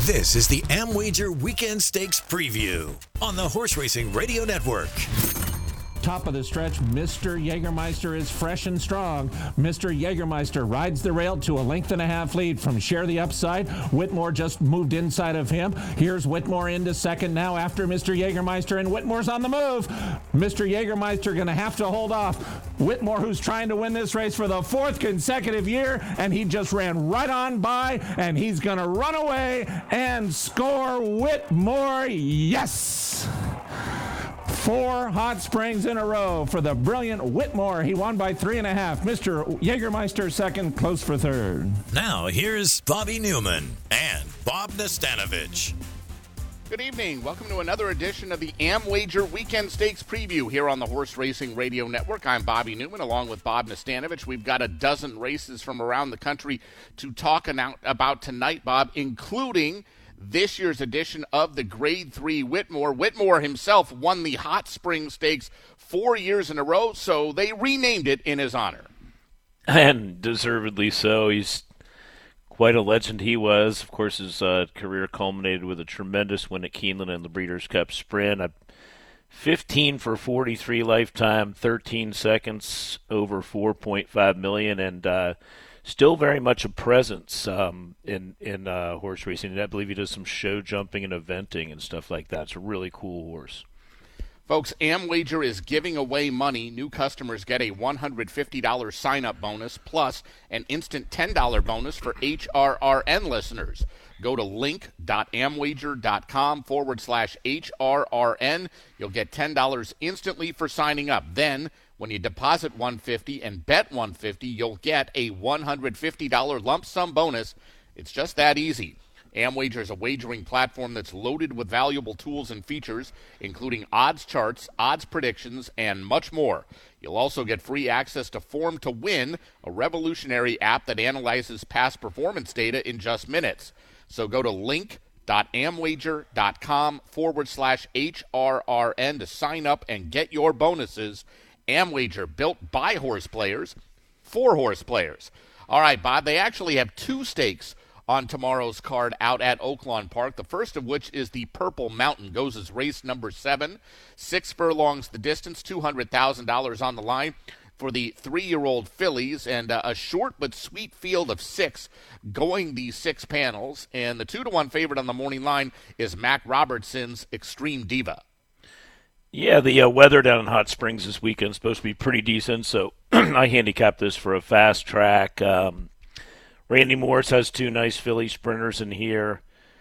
This is the AmWager Weekend Stakes Preview on the Horse Racing Radio Network. Top of the stretch, Mr. Jägermeister is fresh and strong. Mr. Jägermeister rides the rail to a length and a half lead from Share the Upside. Whitmore just moved inside of him. Here's Whitmore into second now after Mr. Jägermeister, and Whitmore's on the move. Mr. Jägermeister going to have to hold off Whitmore, who's trying to win this race for the fourth consecutive year, and he just ran right on by, and he's going to run away and score Whitmore. Yes! 4 hot springs in a row for the brilliant Whitmore. He won by 3.5. Mr. Jägermeister second, close for third. Now here's Bobby Newman and Bob Nastanovich. Good evening. Welcome to another edition of the AmWager Weekend Stakes Preview here on the Horse Racing Radio Network. I'm Bobby Newman along with Bob Nastanovich. We've got a dozen races from around the country to talk about tonight, Bob, including this year's edition of the Grade 3 Whitmore. Whitmore himself won the Hot Spring Stakes 4 years in a row, so they renamed it in his honor. And deservedly so. He's quite a legend he was. Of course, his career culminated with a tremendous win at Keeneland in the Breeders' Cup Sprint. 15 for 43 lifetime, 13 seconds, over $4.5 million, and still very much a presence in horse racing. I believe he does some show jumping and eventing and stuff like that. It's a really cool horse. Folks, AmWager is giving away money. New customers get a $150 sign-up bonus plus an instant $10 bonus for HRRN listeners. Go to link.amwager.com/HRRN. You'll get $10 instantly for signing up. Then, when you deposit $150 and bet $150, you'll get a $150 lump sum bonus. It's just that easy. AmWager is a wagering platform that's loaded with valuable tools and features, including odds charts, odds predictions, and much more. You'll also get free access to Form to Win, a revolutionary app that analyzes past performance data in just minutes. So go to link.amwager.com/HRRN to sign up and get your bonuses. AmWager, built by horse players, for horse players. All right, Bob, they actually have 2 stakes on tomorrow's card out at Oaklawn Park, the first of which is the Purple Mountain. Goes as race number 7, 6 furlongs the distance, $200,000 on the line for the 3-year-old fillies, and a short but sweet field of 6 going these 6 panels. And the 2-1 favorite on the morning line is Mac Robertson's Extreme Diva. Yeah, the weather down in Hot Springs this weekend is supposed to be pretty decent, so I handicapped this for a fast track. Randy Morris has 2 nice filly sprinters in here.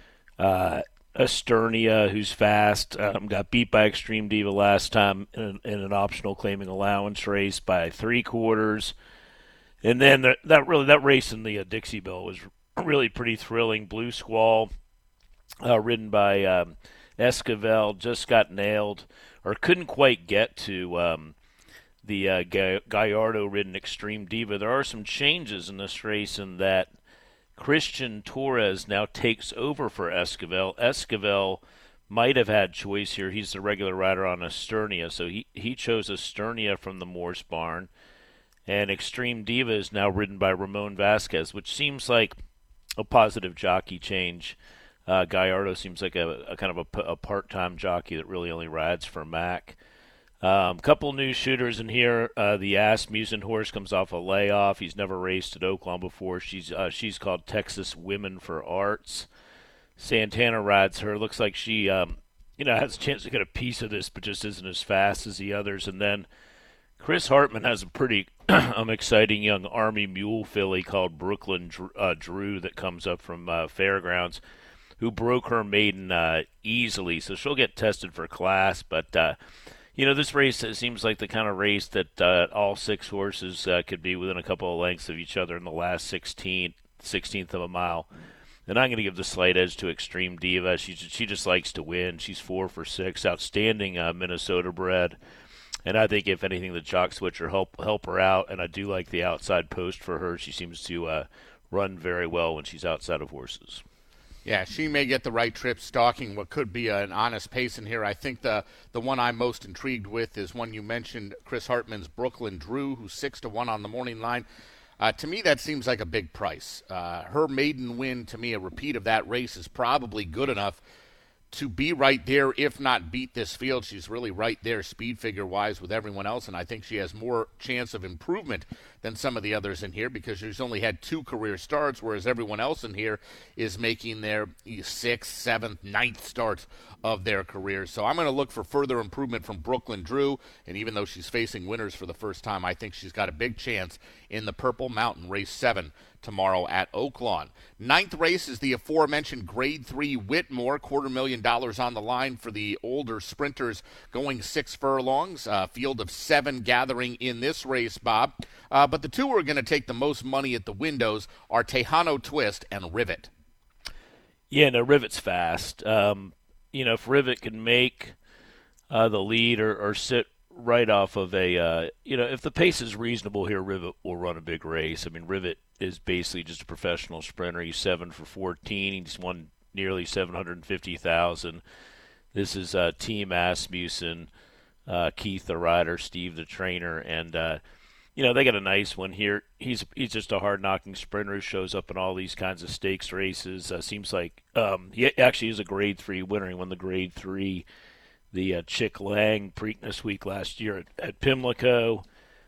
Esternia, who's fast, got beat by Extreme Diva last time in an optional claiming allowance race by 3/4. And then that race in the Dixie Belle was really pretty thrilling. Blue Squall, ridden by Esquivel, just got nailed, or couldn't quite get to the Gallardo-ridden Extreme Diva. There are some changes in this race in that Christian Torres now takes over for Esquivel. Esquivel might have had choice here. He's the regular rider on Esternia, so he chose Esternia from the Morse barn. And Extreme Diva is now ridden by Ramon Vasquez, which seems like a positive jockey change. Gallardo seems like a kind of a part-time jockey that really only rides for Mac. Couple new shooters in here. The Asmussen horse comes off a layoff. He's never raced at Oaklawn before. She's called Texas Women for Arts. Santana rides her. Looks like she has a chance to get a piece of this, but just isn't as fast as the others. And then Chris Hartman has a pretty exciting young Army Mule filly called Brooklyn Drew that comes up from Fairgrounds, who broke her maiden easily. So she'll get tested for class, but this race seems like the kind of race that all 6 horses could be within a couple of lengths of each other in the last 16th of a mile. And I'm going to give the slight edge to Extreme Diva. She just likes to win. She's 4 for 6, outstanding Minnesota bred. And I think if anything, the jock switcher help her out. And I do like the outside post for her. She seems to run very well when she's outside of horses. Yeah, she may get the right trip stalking what could be an honest pace in here. I think the one I'm most intrigued with is one you mentioned, Chris Hartman's Brooklyn Drew, who's 6-1 on the morning line. To me, that seems like a big price. Her maiden win, to me, a repeat of that race is probably good enough to be right there, if not beat this field. She's really right there speed figure-wise with everyone else, and I think she has more chance of improvement than some of the others in here because she's only had 2 career starts, whereas everyone else in here is making their 6th, 7th, 9th starts of their careers. So I'm going to look for further improvement from Brooklyn Drew, and even though she's facing winners for the first time, I think she's got a big chance in the Purple Mountain Race 7 tomorrow at Oaklawn. 9th race is the aforementioned Grade 3 Whitmore, $250,000 on the line for the older sprinters going 6 furlongs. Field of 7 gathering in this race, Bob. But the 2 who are going to take the most money at the windows are Tejano Twist and Rivet. Yeah, no, Rivet's fast. If Rivet can make the lead or sit right off of if the pace is reasonable here, Rivet will run a big race. I mean, Rivet is basically just a professional sprinter. He's 7 for 14. He's won nearly $750,000. This is Team Asmussen, Keith the rider, Steve the trainer, and they got a nice one here. He's just a hard-knocking sprinter who shows up in all these kinds of stakes races. Seems like he actually is a Grade 3 winner. He won the Grade 3, the Chick Lang Preakness Week last year at Pimlico.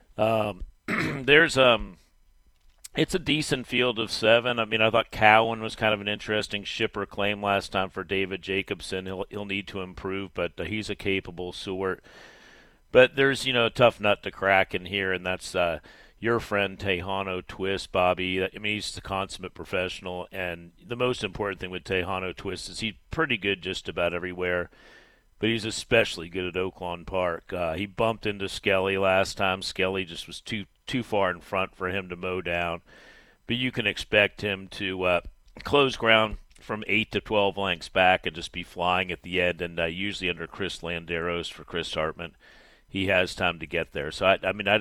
It's a decent field of 7. I mean, I thought Cowan was kind of an interesting shipper claim last time for David Jacobson. He'll need to improve, but he's a capable sort. But there's, a tough nut to crack in here, and that's your friend Tejano Twist, Bobby. I mean, he's the consummate professional, and the most important thing with Tejano Twist is he's pretty good just about everywhere, but he's especially good at Oaklawn Park. He bumped into Skelly last time. Skelly just was too far in front for him to mow down, but you can expect him to close ground from 8 to 12 lengths back and just be flying at the end, and usually under Chris Landeros for Chris Hartman. He has time to get there. So,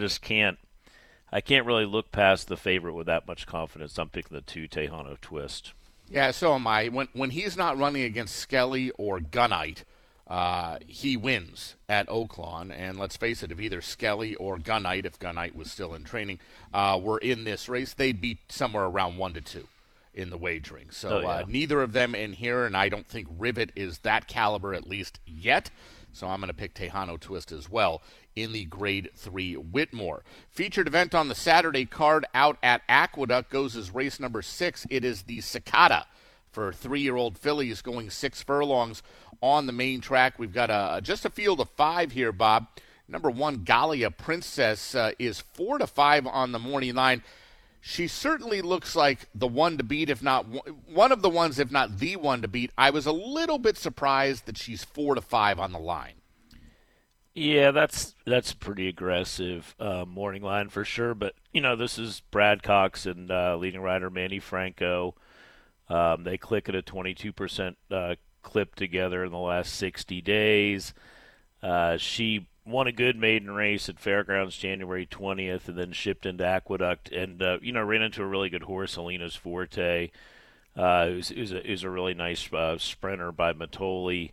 I can't really look past the favorite with that much confidence. I'm picking the 2, Tejano Twist. Yeah, so am I. When he's not running against Skelly or Gunite, he wins at Oaklawn. And let's face it, if either Skelly or Gunite, if Gunite was still in training, were in this race, they'd be somewhere around 1-2 in the wagering. So neither of them in here, and I don't think Rivet is that caliber at least yet. So I'm going to pick Tejano Twist as well in the Grade 3 Whitmore. Featured event on the Saturday card out at Aqueduct goes as race number 6. It is the Cicada for 3-year-old fillies going 6 furlongs on the main track. We've got just a field of 5 here, Bob. Number 1, Galia Princess, is 4-5 on the morning line. She certainly looks like the one to beat, if not one of the ones, if not the one to beat. I was a little bit surprised that she's 4-5 on the line. Yeah, that's pretty aggressive morning line for sure. But, this is Brad Cox and leading rider Manny Franco. They click at a 22% clip together in the last 60 days. She won a good maiden race at Fairgrounds January 20th and then shipped into Aqueduct and, ran into a really good horse, Alina's Forte, who's a really nice sprinter by Matoli.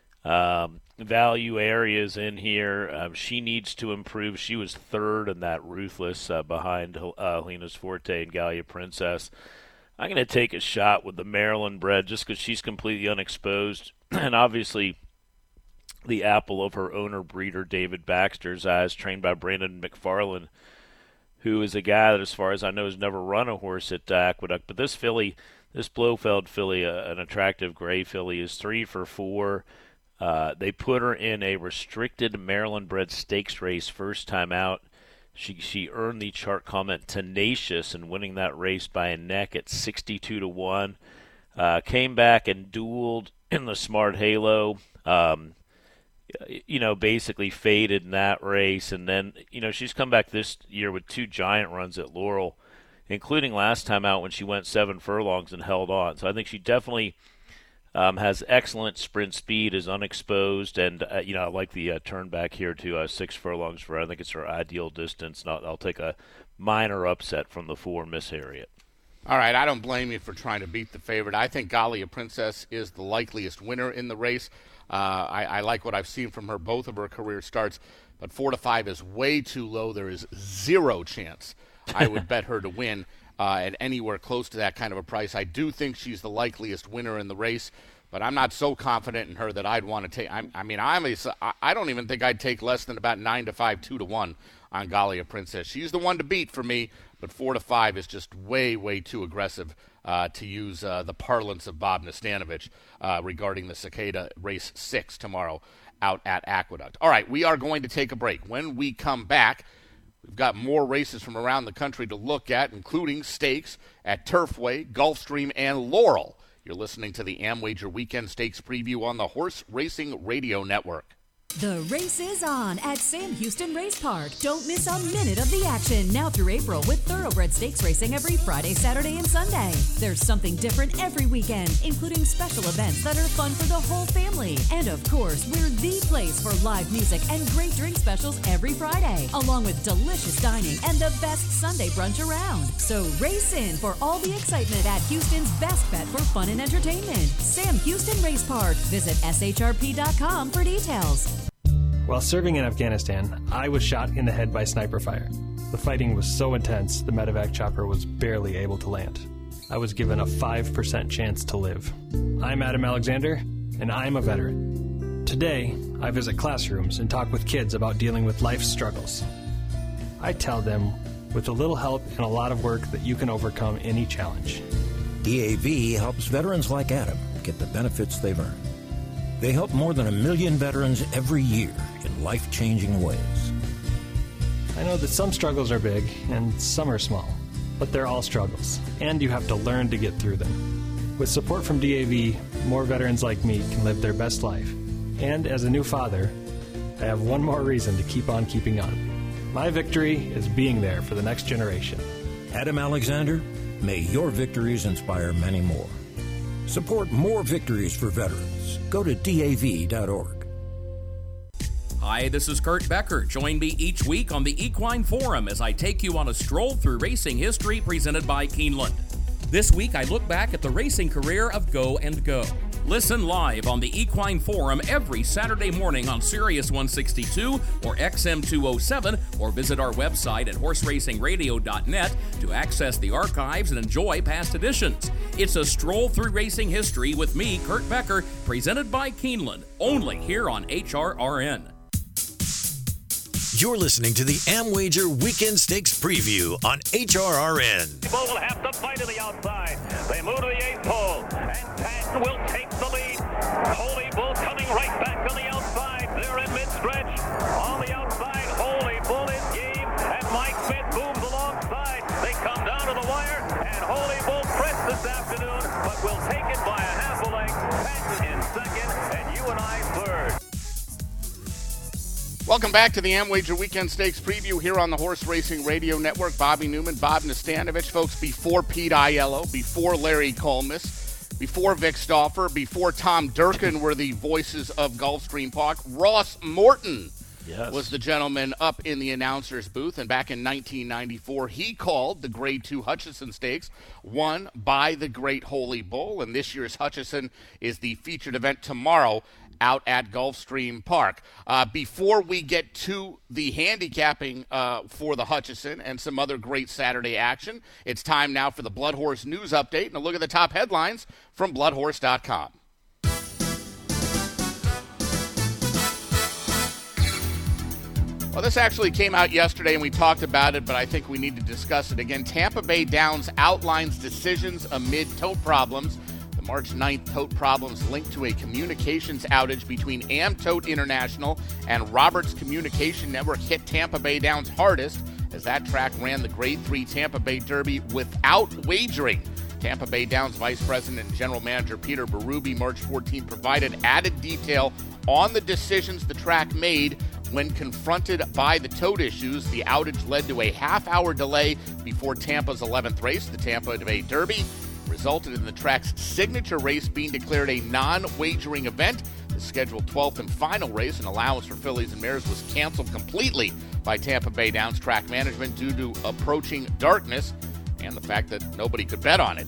Value areas in here. She needs to improve. She was 3rd in that Ruthless behind Alina's Forte and Galia Princess. I'm going to take a shot with the Maryland bred just because she's completely unexposed and obviously the apple of her owner-breeder David Baxter's eyes, trained by Brandon McFarland, who is a guy that, as far as I know, has never run a horse at Aqueduct. But this filly, this Blofeld filly, an attractive gray filly, is 3 for 4. They put her in a restricted Maryland-bred stakes race first time out. She earned the chart comment tenacious in winning that race by a neck at 62-1. Came back and dueled in the Smart Halo. Basically faded in that race. And then, she's come back this year with 2 giant runs at Laurel, including last time out when she went 7 furlongs and held on. So I think she definitely has excellent sprint speed, is unexposed, and, I like the turn back here to 6 furlongs for her. I think it's her ideal distance. And I'll take a minor upset from the 4, Miss Harriet. All right, I don't blame you for trying to beat the favorite. I think Galia Princess is the likeliest winner in the race. I like what I've seen from her, both of her career starts, but 4-5 is way too low. There is zero chance I would bet her to win at anywhere close to that kind of a price. I do think she's the likeliest winner in the race, but I'm not so confident in her that I'd want to take. I don't even think I'd take less than about 9-5, 2-1 on Galia Princess. She's the one to beat for me, but 4-5 is just way, way too aggressive to use the parlance of Bob Nastanovich regarding the Cicada Race 6 tomorrow out at Aqueduct. All right, we are going to take a break. When we come back, we've got more races from around the country to look at, including stakes at Turfway, Gulfstream, and Laurel. You're listening to the AmWager Weekend Stakes Preview on the Horse Racing Radio Network. The race is on at Sam Houston Race Park. Don't miss a minute of the action now through April with thoroughbred stakes racing every Friday, Saturday, and Sunday. There's something different every weekend, including special events that are fun for the whole family. And of course, we're the place for live music and great drink specials every Friday, along with delicious dining and the best Sunday brunch around. So race in for all the excitement at Houston's best bet for fun and entertainment. Sam Houston Race Park. Visit shrp.com for details. While serving in Afghanistan, I was shot in the head by sniper fire. The fighting was so intense, the medevac chopper was barely able to land. I was given a 5% chance to live. I'm Adam Alexander, and I'm a veteran. Today, I visit classrooms and talk with kids about dealing with life's struggles. I tell them, with a little help and a lot of work, that you can overcome any challenge. DAV helps veterans like Adam get the benefits they've earned. They help more than 1 million veterans every year in life-changing ways. I know that some struggles are big and some are small, but they're all struggles, and you have to learn to get through them. With support from DAV, more veterans like me can live their best life. And as a new father, I have one more reason to keep on keeping on. My victory is being there for the next generation. Adam Alexander, may your victories inspire many more. Support more victories for veterans. Go to DAV.org. Hi, this is Kurt Becker. Join me each week on the Equine Forum as I take you on a stroll through racing history presented by Keeneland. This week, I look back at the racing career of Go and Go. Listen live on the Equine Forum every Saturday morning on Sirius 162 or XM 207, or visit our website at horseracingradio.net to access the archives and enjoy past editions. It's a stroll through racing history with me, Kurt Becker, presented by Keeneland, only here on HRRN. You're listening to the AmWager Weekend Stakes Preview on HRRN. Bull will have to fight to the outside. They move to the 8th hole, and Patton will take the lead. Holy Bull coming right back on the outside. They're in mid-stretch. On the outside, Holy Bull is game, and Mike Smith moves alongside. They come down to the wire, and Holy Bull pressed this afternoon, but will take it by a half a length. Patton in second, and you and I third. Welcome back to the AmWager Weekend Stakes Preview here on the Horse Racing Radio Network. Bobby Newman, Bob Nastanovich. Folks, before Pete Aiello, before Larry Colmus, before Vic Stauffer, before Tom Durkin were the voices of Gulfstream Park, Ross Morton was the gentleman up in the announcer's booth. And back in 1994, he called the Grade 2 Hutchison Stakes, won by the Great Holy Bull. And this year's Hutchison is the featured event tomorrow out at Gulfstream Park. Before we get to the handicapping for the Hutchison and some other great Saturday action, it's time now for the Blood Horse News Update and a look at the top headlines from bloodhorse.com. Well, this actually came out yesterday, and we talked about it, but I think we need to discuss it again. Tampa Bay Downs outlines decisions amid tote problems. The March 9th tote problems linked to a communications outage between Am-Tote International and Roberts Communication Network hit Tampa Bay Downs hardest as that track ran the Grade 3 Tampa Bay Derby without wagering. Tampa Bay Downs Vice President and General Manager Peter Berube, March 14th, provided added detail on the decisions the track made when confronted by the tote issues. The outage led to a half-hour delay before Tampa's 11th race, the Tampa Bay Derby, resulted in the track's signature race being declared a non-wagering event. The scheduled 12th and final race, an allowance for fillies and mares, was canceled completely by Tampa Bay Downs track management due to approaching darkness and the fact that nobody could bet on it.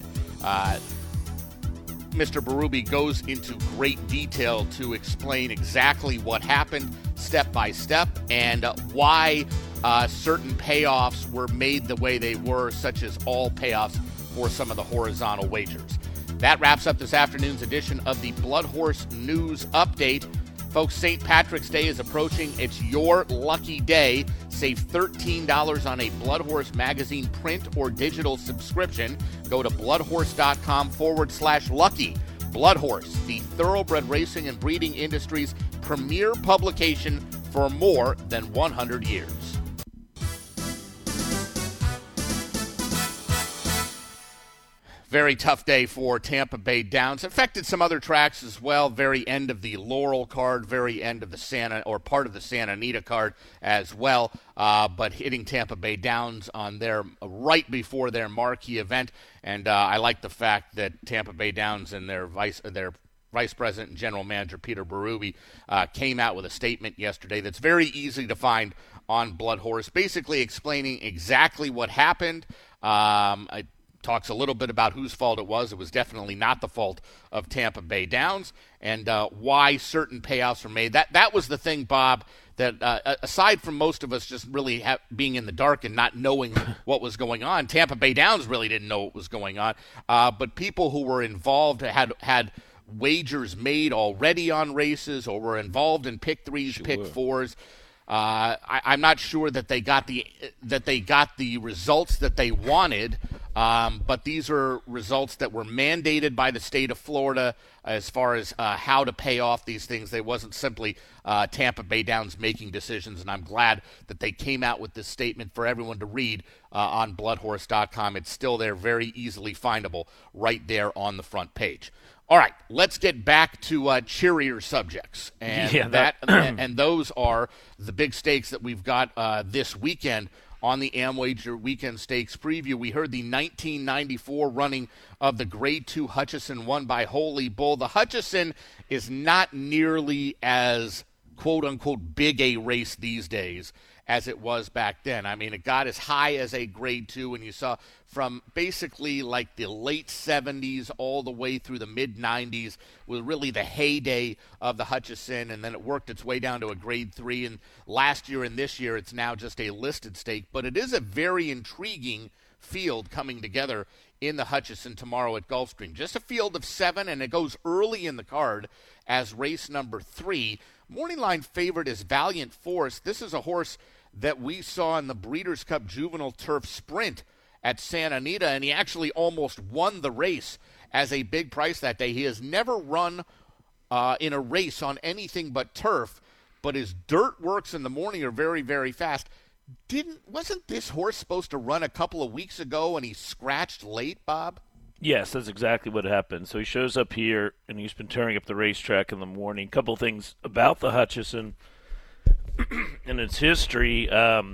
Mr. Berube goes into great detail to explain exactly what happened step by step and why certain payoffs were made the way they were, such as all payoffs for some of the horizontal wagers. That wraps up this afternoon's edition of the Blood Horse News Update. Folks, St. Patrick's Day is approaching. It's your lucky day. Save $13 on a Blood Horse magazine print or digital subscription. Go to bloodhorse.com/lucky. Blood Horse, the thoroughbred racing and breeding industry's premier publication for more than 100 years. Very tough day for Tampa Bay Downs. Affected some other tracks as well. Very end of the Laurel card, very end of the part of the Santa Anita card as well. But hitting Tampa Bay Downs on their right before their marquee event. And I like the fact that Tampa Bay Downs and their vice president and general manager Peter Berube came out with a statement yesterday that's very easy to find on Blood Horse, basically explaining exactly what happened. It talks a little bit about whose fault it was. It was definitely not the fault of Tampa Bay Downs, and why certain payoffs were made. That was the thing, Bob, that aside from most of us just really being in the dark and not knowing what was going on, Tampa Bay Downs really didn't know what was going on. But people who were involved had wagers made already on races or were involved in pick threes, pick fours. I'm not sure that they got the results that they wanted, but these are results that were mandated by the state of Florida as far as how to pay off these things. They wasn't simply Tampa Bay Downs making decisions, and I'm glad that they came out with this statement for everyone to read on bloodhorse.com. It's still there, very easily findable right there on the front page. All right, let's get back to cheerier subjects, and and those are the big stakes that we've got this weekend on the AmWager Weekend Stakes Preview. We heard the 1994 running of the Grade 2 Hutchison won by Holy Bull. The Hutchison is not nearly as quote-unquote big a race these days as it was back then. I mean, it got as high as a Grade 2, and you saw from basically like the late 70s all the way through the mid-90s was really the heyday of the Hutchison, and then it worked its way down to a Grade 3, and last year and this year it's now just a listed stake. But it is a very intriguing field coming together in the Hutchison tomorrow at Gulfstream. Just a field of 7, and it goes early in the card as race number 3. Morning line favorite is Valiant Force. This is a horse that we saw in the Breeders' Cup Juvenile Turf Sprint at Santa Anita, and he actually almost won the race as a big price that day. He has never run in a race on anything but turf, but his dirt works in the morning are very, very fast. Wasn't this horse supposed to run a couple of weeks ago and he scratched late, Bob? Yes, that's exactly what happened. So he shows up here, and he's been tearing up the racetrack in the morning. A couple things about the Hutchison and its history.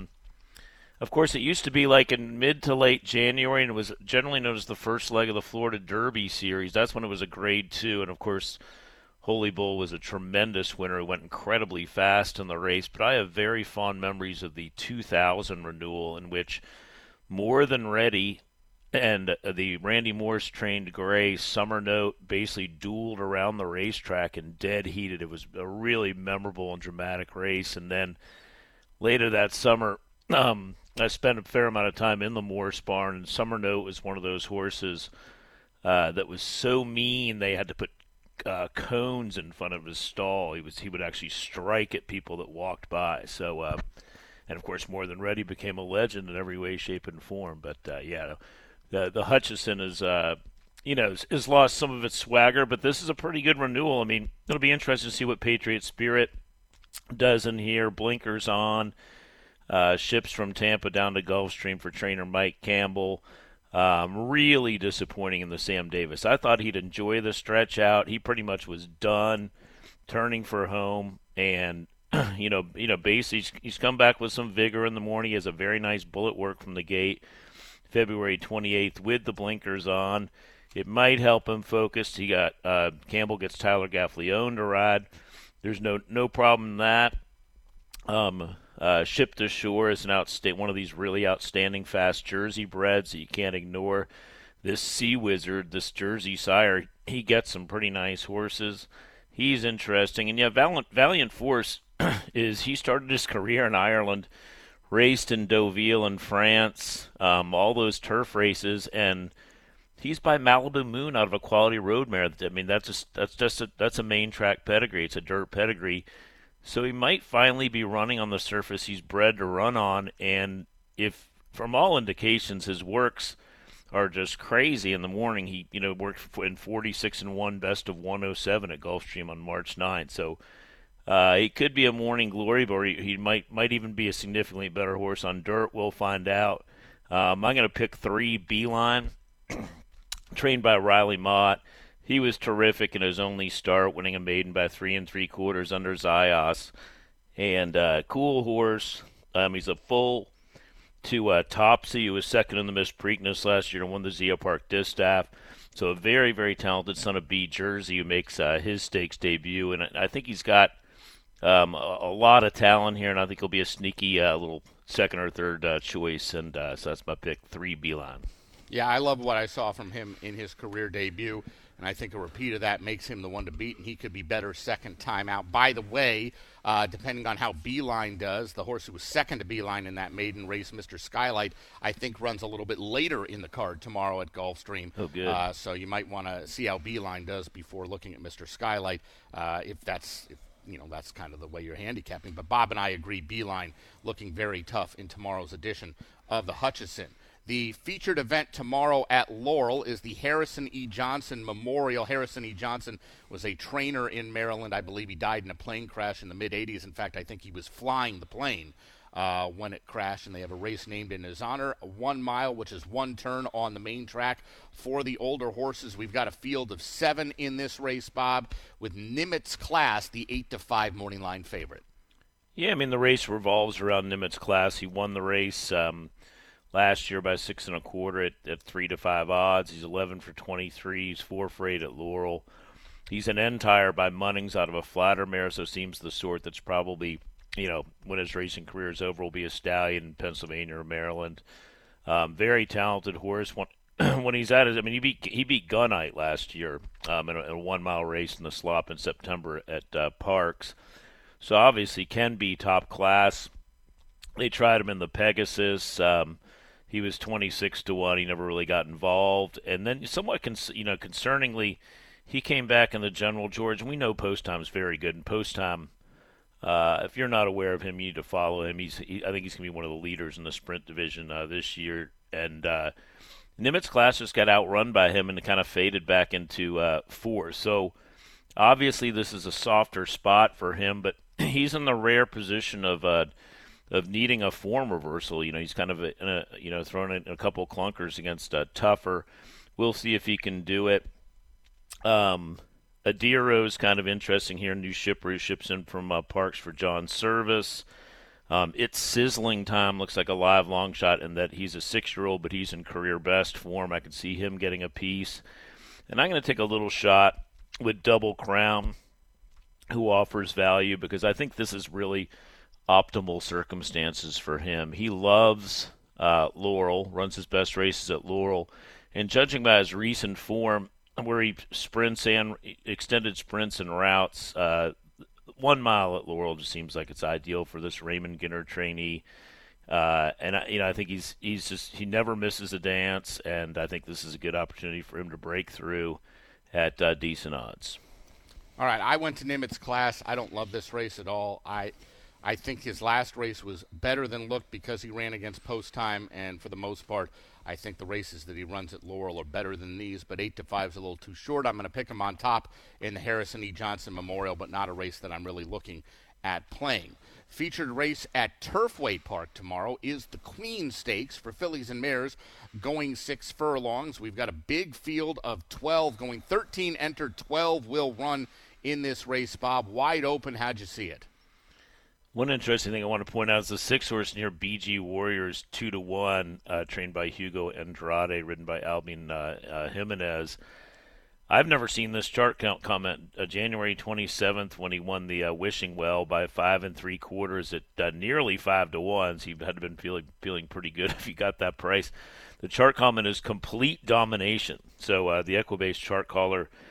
Of course, it used to be like in mid to late January, and it was generally known as the first leg of the Florida Derby series. That's when it was a Grade 2, and of course, Holy Bull was a tremendous winner. It went incredibly fast in the race, but I have very fond memories of the 2000 renewal in which More Than Ready and the Randy Morse-trained Gray Summer Note basically dueled around the racetrack and dead heated. It was a really memorable and dramatic race. And then later that summer, I spent a fair amount of time in the Morse barn, and Summer Note was one of those horses that was so mean they had to put cones in front of his stall. He would actually strike at people that walked by. So, and of course, More Than Ready became a legend in every way, shape, and form. But the Hutchison has lost some of its swagger, but this is a pretty good renewal. I mean, it'll be interesting to see what Patriot Spirit does in here. Blinkers on, ships from Tampa down to Gulfstream for trainer Mike Campbell. Really disappointing in the Sam Davis. I thought he'd enjoy the stretch out. He pretty much was done, turning for home, and basically he's come back with some vigor in the morning. He has a very nice bullet work from the gate. February 28th with the blinkers on. It might help him focus. He got Campbell gets Tyler Gaffleone to ride. There's no problem in that. Ship to Shore is one of these really outstanding fast Jersey breds that you can't ignore. This Sea Wizard, this Jersey sire, he gets some pretty nice horses. He's interesting. And Valiant Force he started his career in Ireland raced in Deauville in France, all those turf races, and he's by Malibu Moon out of a quality road mare. I mean, that's a main track pedigree. It's a dirt pedigree. So he might finally be running on the surface he's bred to run on, and if, from all indications, his works are just crazy. In the morning, he worked in 46-1, best of 107 at Gulfstream on March 9th. So he could be a morning glory, but he might even be a significantly better horse on dirt. We'll find out. I'm going to pick 3, Beeline, trained by Riley Mott. He was terrific in his only start, winning a maiden by 3 3/4 under Zayas. And cool horse. He's a full to Topsy, who was second in the Miss Preakness last year and won the Zia Park Distaff. So a very, very talented son of B Jersey who makes his stakes debut. And I think he's got a lot of talent here, and I think he'll be a sneaky little second or third choice. And so that's my pick, 3, Beeline. Yeah, I love what I saw from him in his career debut, and I think a repeat of that makes him the one to beat, and he could be better second time out. By the way, depending on how Beeline does, the horse who was second to Beeline in that maiden race, Mr. Skylight, I think runs a little bit later in the card tomorrow at Gulfstream. Oh, good. So you might want to see how Beeline does before looking at Mr. Skylight, if that's kind of the way you're handicapping. But Bob and I agree, Beeline looking very tough in tomorrow's edition of the Hutchison. The featured event tomorrow at Laurel is the Harrison E. Johnson Memorial. Harrison E. Johnson was a trainer in Maryland. I believe he died in a plane crash in the mid-'80s. In fact, I think he was flying the plane when it crashed, and they have a race named in his honor. 1 mile, which is 1 turn on the main track. For the older horses, we've got a field of 7 in this race, Bob, with Nimitz Class, the 8-5 morning line favorite. Yeah, I mean, the race revolves around Nimitz Class. He won the race last year by 6 1/4 at 3-5 odds. He's 11 for 23. He's 4 for 8 at Laurel. He's an end tire by Munnings out of a flatter mare, so seems the sort that's probably, when his racing career is over, will be a stallion in Pennsylvania or Maryland. Very talented horse. When he's at it, he beat Gunite last year in a 1 mile race in the slop in September at Parks. So obviously can be top class. They tried him in the Pegasus. He was 26-1. He never really got involved. And then somewhat, concerningly, he came back in the General George. And we know Post Time is very good. And Post Time, if you're not aware of him, you need to follow him. I think he's going to be one of the leaders in the sprint division this year. And Nimitz Class just got outrun by him and kind of faded back into 4. So obviously this is a softer spot for him, but he's in the rare position of needing a form reversal. He's kind of throwing in a couple clunkers against Tougher. We'll see if he can do it. Adiro is kind of interesting here. New shipper who ships in from Parks for John Service. It's Sizzling Time looks like a live long shot in that he's a 6-year-old, but he's in career best form. I could see him getting a piece. And I'm going to take a little shot with Double Crown, who offers value, because I think this is really optimal circumstances for him. He loves Laurel, runs his best races at Laurel, and judging by his recent form, where he sprints and extended sprints and routes, 1 mile at Laurel just seems like it's ideal for this Raymond Ginter trainee. And I think he never misses a dance, and I think this is a good opportunity for him to break through at decent odds. All right, I went to Nimitz Class. I don't love this race at all. I think his last race was better than looked because he ran against Post Time, and for the most part, I think the races that he runs at Laurel are better than these, but 8-5 is a little too short. I'm going to pick him on top in the Harrison E. Johnson Memorial, but not a race that I'm really looking at playing. Featured race at Turfway Park tomorrow is the Queen Stakes for fillies and mares going 6 furlongs. We've got a big field of 12 going. 13 entered, 12 will run in this race, Bob. Wide open. How'd you see it? One interesting thing I want to point out is the 6-horse near BG Warriors 2-1, trained by Hugo Andrade, ridden by Albion Jimenez. I've never seen this chart count comment. January 27th, when he won the Wishing Well by 5 3/4 at nearly 5-1, so he had been feeling pretty good if he got that price. The chart comment is complete domination. So the Equibase chart caller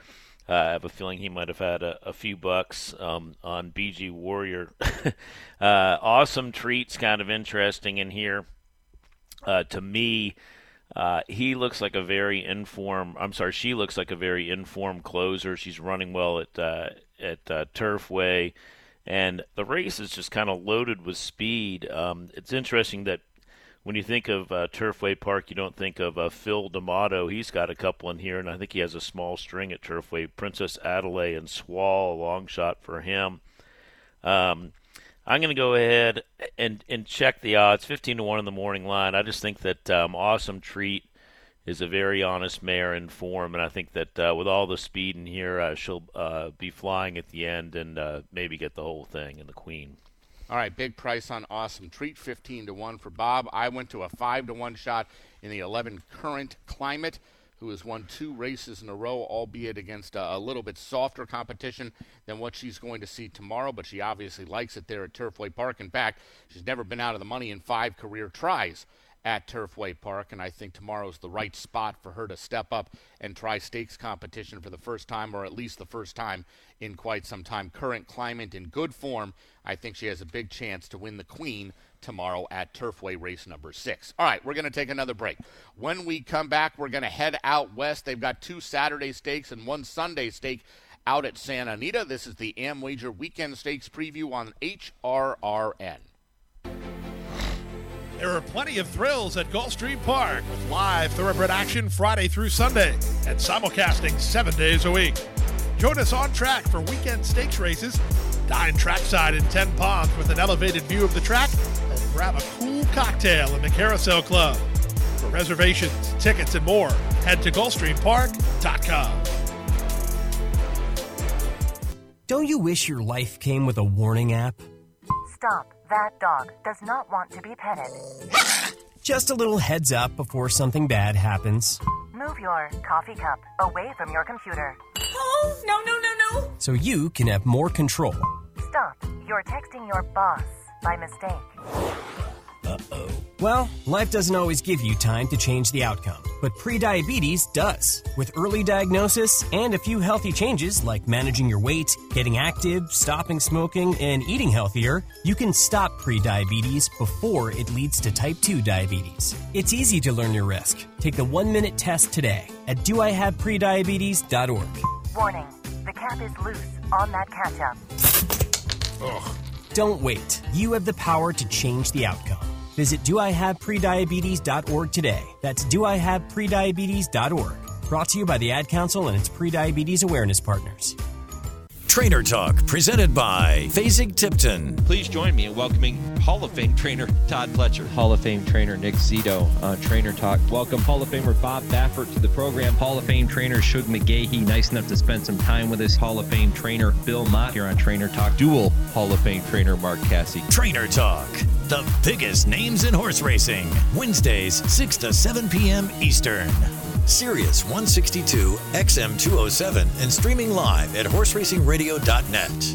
I have a feeling he might have had a few bucks on BG Warrior. Awesome Treat's kind of interesting in here. To me, he looks like a very informed. She looks like a very informed closer. She's running well at Turfway, and the race is just kind of loaded with speed. It's interesting that when you think of Turfway Park, you don't think of Phil D'Amato. He's got a couple in here, and I think he has a small string at Turfway. Princess Adelaide and Swall, a long shot for him. I'm going to go ahead and check the odds, 15-1 in the morning line. I just think that Awesome Treat is a very honest mare in form, and I think that with all the speed in here, she'll be flying at the end and maybe get the whole thing in the Queen. All right, big price on Awesome Treat, 15-1 for Bob. I went to a 5-1 shot in the 11 Current Climate, who has won 2 races in a row, albeit against a little bit softer competition than what she's going to see tomorrow, but she obviously likes it there at Turfway Park. In fact, she's never been out of the money in 5 career tries at Turfway Park, and I think tomorrow's the right spot for her to step up and try stakes competition for the first time, or at least the first time in quite some time. Current Climate in good form. I think she has a big chance to win the Queen tomorrow at Turfway race number 6. All right, we're going to take another break. When we come back, we're going to head out west. They've got 2 Saturday stakes and 1 Sunday stake out at Santa Anita. This is the AmWager Weekend Stakes preview on HRRN. There are plenty of thrills at Gulfstream Park with live thoroughbred action Friday through Sunday and simulcasting 7 days a week. Join us on track for weekend stakes races, dine trackside in 10 Ponds with an elevated view of the track, and grab a cool cocktail in the Carousel Club. For reservations, tickets, and more, head to GulfstreamPark.com. Don't you wish your life came with a warning app? Stop. That dog does not want to be petted. Just a little heads up before something bad happens. Move your coffee cup away from your computer. Oh, no. So you can have more control. Stop. You're texting your boss by mistake. Uh-oh. Well, life doesn't always give you time to change the outcome, but prediabetes does. With early diagnosis and a few healthy changes like managing your weight, getting active, stopping smoking, and eating healthier, you can stop prediabetes before it leads to type 2 diabetes. It's easy to learn your risk. Take the 1-minute test today at doihaveprediabetes.org. Warning, the cap is loose on that catch-up. Ugh. Don't wait. You have the power to change the outcome. Visit doihaveprediabetes.org today. That's doihaveprediabetes.org. Brought to you by the Ad Council and its prediabetes awareness partners. Trainer Talk, presented by Fasig-Tipton. Please join me in welcoming Hall of Fame trainer Todd Pletcher. Hall of Fame trainer Nick Zito on Trainer Talk. Welcome Hall of Famer Bob Baffert to the program. Hall of Fame trainer Shug McGahee, nice enough to spend some time with us. Hall of Fame trainer Bill Mott here on Trainer Talk. Dual Hall of Fame trainer Mark Cassie. Trainer Talk, the biggest names in horse racing. Wednesdays, 6 to 7 p.m. Eastern. Sirius 162, XM 207, and streaming live at horseracingradio.net.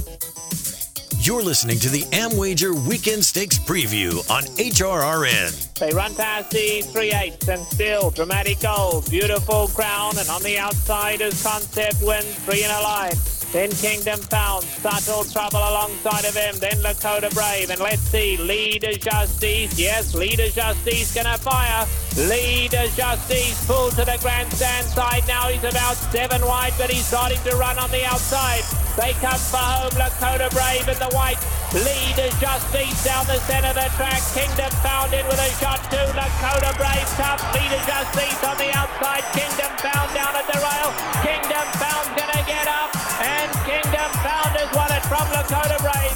You're listening to the AmWager Weekend Stakes Preview on HRRN. They run past the 3/8 and still Dramatic Gold, Beautiful Crown, and on the outside as Concept wins 3 in a line. Then Kingdom Found, Subtle Trouble alongside of him, then Lakota Brave, and let's see, Leader Justice, yes, Leader Justice gonna fire. Leader Justice pulled to the grandstand side, now he's about 7 wide, but he's starting to run on the outside. They come for home, Lakota Brave in the white. Leader Justice down the centre of the track, Kingdom Found in with a shot too, Lakota Brave tough, Leader Justice on the outside, Kingdom Found down at the rail, Kingdom Found gonna get up, and Kingdom Found has won it from Lakota Brave.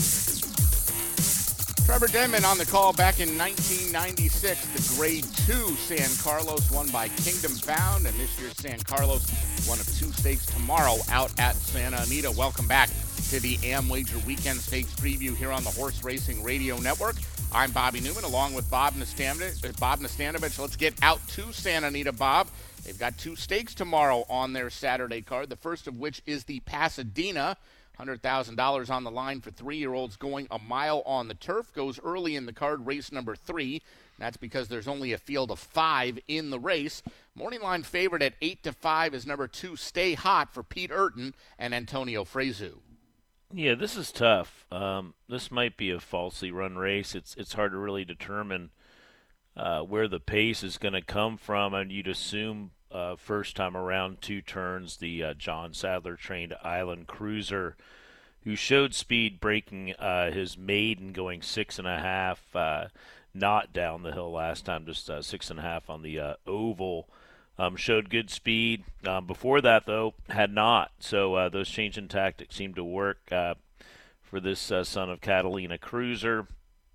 Trevor Denman on the call back in 1996. The Grade 2 San Carlos won by Kingdom Found, and this year's San Carlos, one of 2 stakes tomorrow out at Santa Anita. Welcome back to the AmWager Weekend Stakes Preview here on the Horse Racing Radio Network. I'm Bobby Newman along with Bob Nastanovich. Let's get out to Santa Anita, Bob. They've got 2 stakes tomorrow on their Saturday card, the first of which is the Pasadena $100,000 on the line for 3-year-olds going a mile on the turf. Goes early in the card, race number 3. That's because there's only a field of 5 in the race. Morning line favorite at 8-5 is number 2, Stay Hot, for Pete Urton and Antonio Frezu. Yeah, this is tough. This might be a falsely run race. It's hard to really determine where the pace is going to come from, and you'd assume first time around 2 turns, the John Sadler trained Island Cruiser, who showed speed breaking his maiden going 6.5, not down the hill last time, just 6.5 on the oval. Showed good speed. Before that, though, had not. So those change in tactics seem to work for this son of Catalina Cruiser.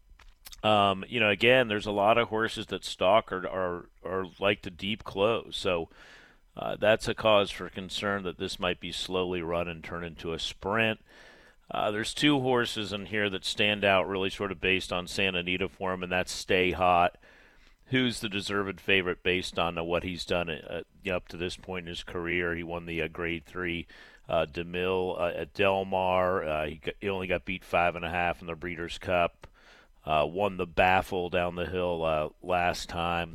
Again, there's a lot of horses that stalk or like to deep close. So that's a cause for concern that this might be slowly run and turn into a sprint. There's 2 horses in here that stand out really sort of based on Santa Anita form, and that's Stay Hot, who's the deserved favorite based on what he's done up to this point in his career. He won the Grade 3 DeMille at Del Mar. He only got beat 5.5 in the Breeders' Cup. Won the Baffle down the hill last time.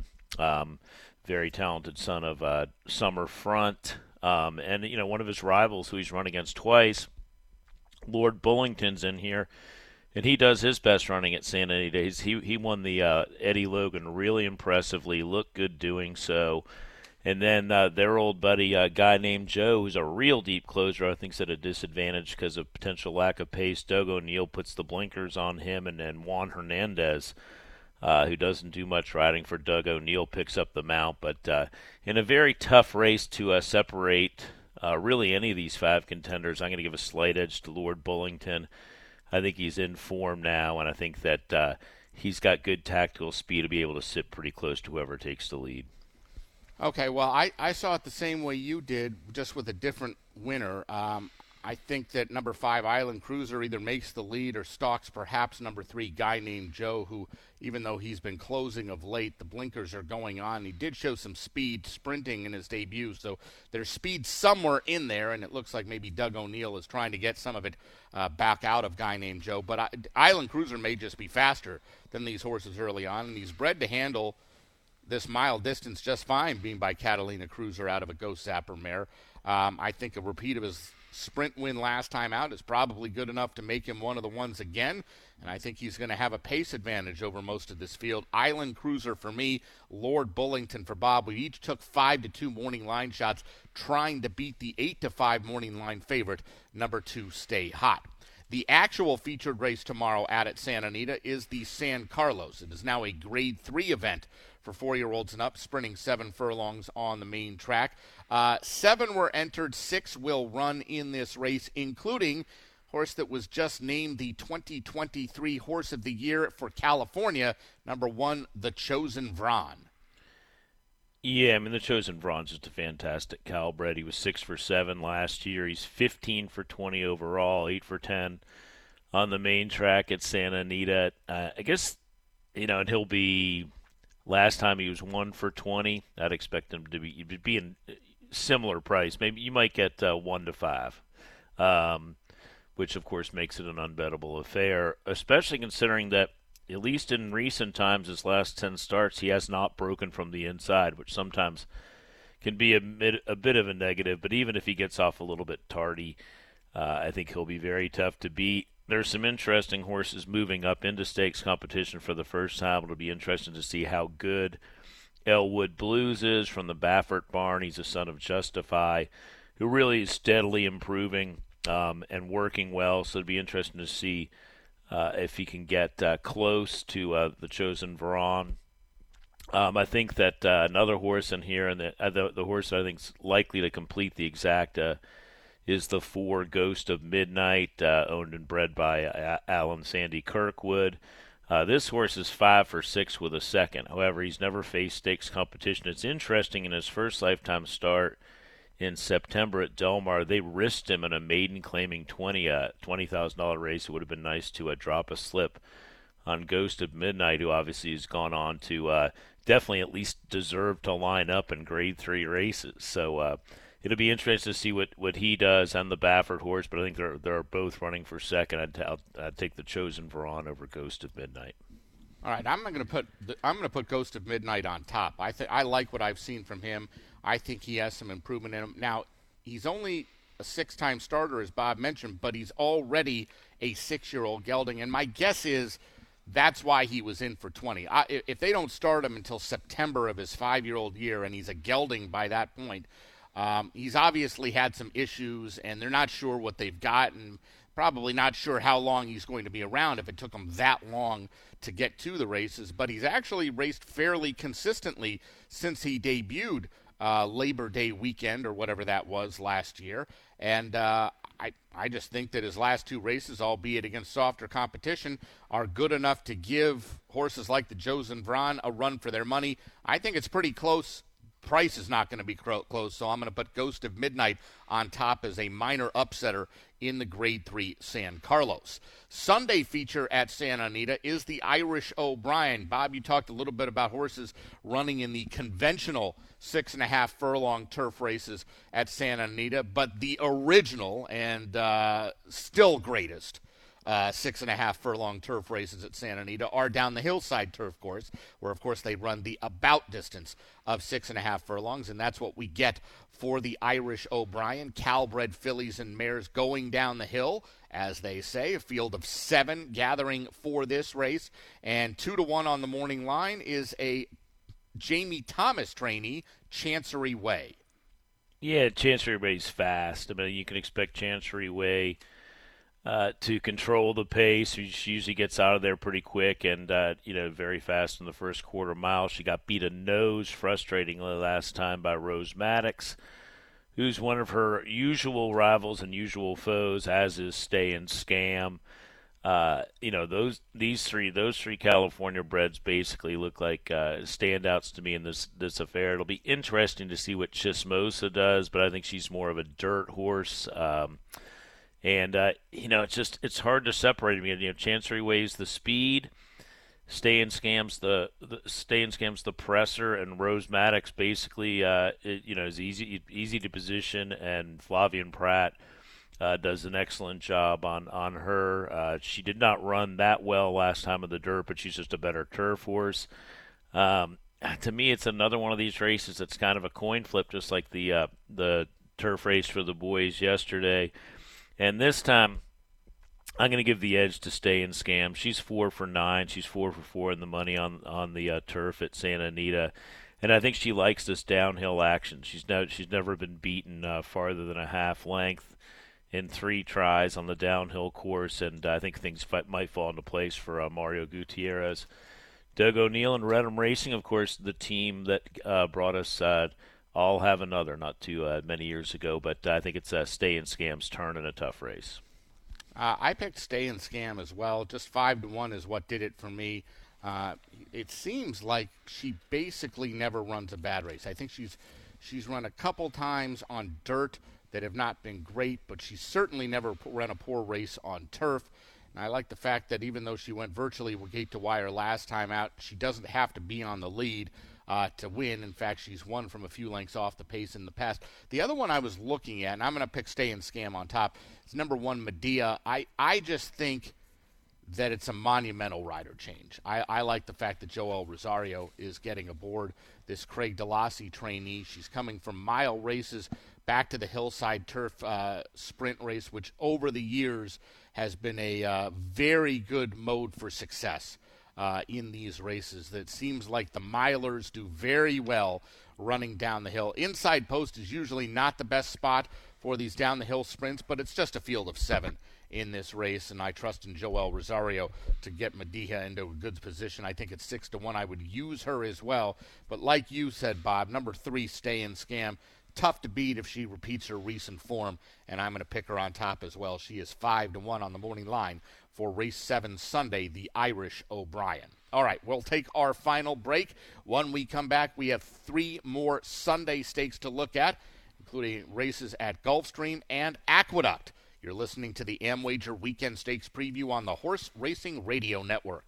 Very talented son of Summer Front. And, one of his rivals who he's run against twice, Lord Bullington's in here. And he does his best running at Santa Anita. He won the Eddie Logan really impressively, looked good doing so. And then their old buddy, a guy named Joe, who's a real deep closer, I think is at a disadvantage because of potential lack of pace. Doug O'Neill puts the blinkers on him, and then Juan Hernandez, who doesn't do much riding for Doug O'Neill, picks up the mount. But in a very tough race to separate really any of these 5 contenders, I'm going to give a slight edge to Lord Bullington. I think he's in form now, and I think that he's got good tactical speed to be able to sit pretty close to whoever takes the lead. Okay, well, I saw it the same way you did, just with a different winner. I think that number 5, Island Cruiser, either makes the lead or stalks perhaps number 3, Guy Named Joe, who, even though he's been closing of late, the blinkers are going on. He did show some speed sprinting in his debut, so there's speed somewhere in there, and it looks like maybe Doug O'Neill is trying to get some of it back out of Guy Named Joe. But Island Cruiser may just be faster than these horses early on, and he's bred to handle this mile distance just fine, being by Catalina Cruiser out of a Ghost Zapper mare. I think a repeat of his sprint win last time out is probably good enough to make him one of the ones again, and I think he's going to have a pace advantage over most of this field. Island Cruiser for me, Lord Bullington for Bob. We each took 5-2 morning line shots, trying to beat the 8-5 morning line favorite, number 2, Stay Hot. The actual featured race tomorrow at Santa Anita is the San Carlos. It is now a Grade 3 event for 4-year-olds and up, sprinting 7 furlongs on the main track. 7 were entered, 6 will run in this race, including horse that was just named the 2023 Horse of the Year for California, number 1, The Chosen Vron. Yeah, The Chosen Vron's just a fantastic Calbred. He was 6 for 7 last year. He's 15 for 20 overall, 8 for 10 on the main track at Santa Anita. I guess, and he'll be, last time he was 1 for 20. I'd expect him to be in similar price. Maybe you might get 1-5, which of course makes it an unbettable affair, especially considering that at least in recent times, his last 10 starts, he has not broken from the inside, which sometimes can be a bit of a negative. But even if he gets off a little bit tardy, I think he'll be very tough to beat. There's some interesting horses moving up into stakes competition for the first time. It'll be interesting to see how good Elwood Blues is from the Baffert barn. He's a son of Justify, who really is steadily improving and working well. So it'll be interesting to see if he can get close to the Chosen Vron. I think that another horse in here, and the horse that I think is likely to complete the exact, is the 4 Ghost of Midnight, owned and bred by Alan Sandy Kirkwood. This horse is 5 for 6 with a second. However, he's never faced stakes competition. It's interesting, in his first lifetime start in September at Del Mar, they risked him in a maiden claiming $20,000 race. It would have been nice to drop a slip on Ghost of Midnight, who obviously has gone on to definitely at least deserve to line up in Grade 3 races. So it'll be interesting to see what he does on the Baffert horse, but I think they're both running for second. I'd take the Chosen Vron over Ghost of Midnight. All right, I'm going to put Ghost of Midnight on top. I like what I've seen from him. I think he has some improvement in him. Now, he's only a 6-time starter, as Bob mentioned, but he's already a 6-year-old gelding, and my guess is that's why he was in for 20. If they don't start him until September of his 5-year-old year, and he's a gelding by that point, he's obviously had some issues, and they're not sure what they've got, and probably not sure how long he's going to be around if it took him that long to get to the races. But he's actually raced fairly consistently since he debuted Labor Day weekend or whatever that was last year. And I just think that his last 2 races, albeit against softer competition, are good enough to give horses like the Chosen Vron a run for their money. I think it's pretty close. Price is not going to be close, so I'm going to put Ghost of Midnight on top as a minor upsetter in the Grade 3 San Carlos. Sunday feature at Santa Anita is the Irish O'Brien. Bob, you talked a little bit about horses running in the conventional 6.5 furlong turf races at Santa Anita, but the original and still greatest 6.5 furlong turf races at Santa Anita are down the hillside turf course, where, of course, they run the about distance of 6.5 furlongs, and that's what we get for the Irish O'Brien. Cal-bred fillies and mares going down the hill, as they say. A field of 7 gathering for this race, and 2-1 on the morning line is a Jamie Thomas trainee, Chancery Way. Yeah, Chancery Way's fast. I mean, you can expect Chancery Way to control the pace. She usually gets out of there pretty quick and, very fast in the first quarter mile. She got beat a nose frustratingly last time by Rose Maddox, who's one of her usual rivals and usual foes, as is Stay and Scam. Those three California breds basically look like standouts to me in this affair. It'll be interesting to see what Chismosa does, but I think she's more of a dirt horse. It's hard to separate them. Chancery Way's the speed, Stay and Scam's the presser, and Rose Maddox basically is easy to position, and Flavian Pratt does an excellent job on her. She did not run that well last time in the dirt, but she's just a better turf horse. To me, it's another one of these races that's kind of a coin flip, just like the turf race for the boys yesterday. And this time, I'm going to give the edge to Stay and Scam. She's 4 for 9. She's 4 for 4 in the money on the turf at Santa Anita, and I think she likes this downhill action. She's never been beaten farther than a half length in 3 tries on the downhill course, and I think things might fall into place for Mario Gutierrez. Doug O'Neill and Redham Racing, of course, the team that brought us All Have Another not too many years ago, but I think it's Stay and Scam's turn in a tough race. I picked Stay and Scam as well. Just 5-1 is what did it for me. It seems like she basically never runs a bad race. I think she's run a couple times on dirt that have not been great, but she's certainly never run a poor race on turf. And I like the fact that even though she went virtually gate to wire last time out, she doesn't have to be on the lead to win. In fact, she's won from a few lengths off the pace in the past. The other one I was looking at, and I'm going to pick Stay and Scam on top, is number 1, Medea. I just think that it's a monumental rider change. I like the fact that Joel Rosario is getting aboard this Craig Delassie trainee. She's coming from mile races back to the hillside turf sprint race, which over the years has been a very good mode for success in these races. That seems like the milers do very well running down the hill. Inside post is usually not the best spot for these down the hill sprints, but it's just a field of 7 in this race, and I trust in Joel Rosario to get Medea into a good position. I think it's 6-1. I would use her as well, but like you said, Bob, number 3, Stay and Scam, tough to beat if she repeats her recent form, and I'm going to pick her on top as well. She is 5-1 on the morning line for race 7 Sunday, the Irish O'Brien. All right, we'll take our final break. When we come back, we have 3 more Sunday stakes to look at, including races at Gulfstream and Aqueduct. You're listening to the AmWager Weekend Stakes Preview on the Horse Racing Radio Network.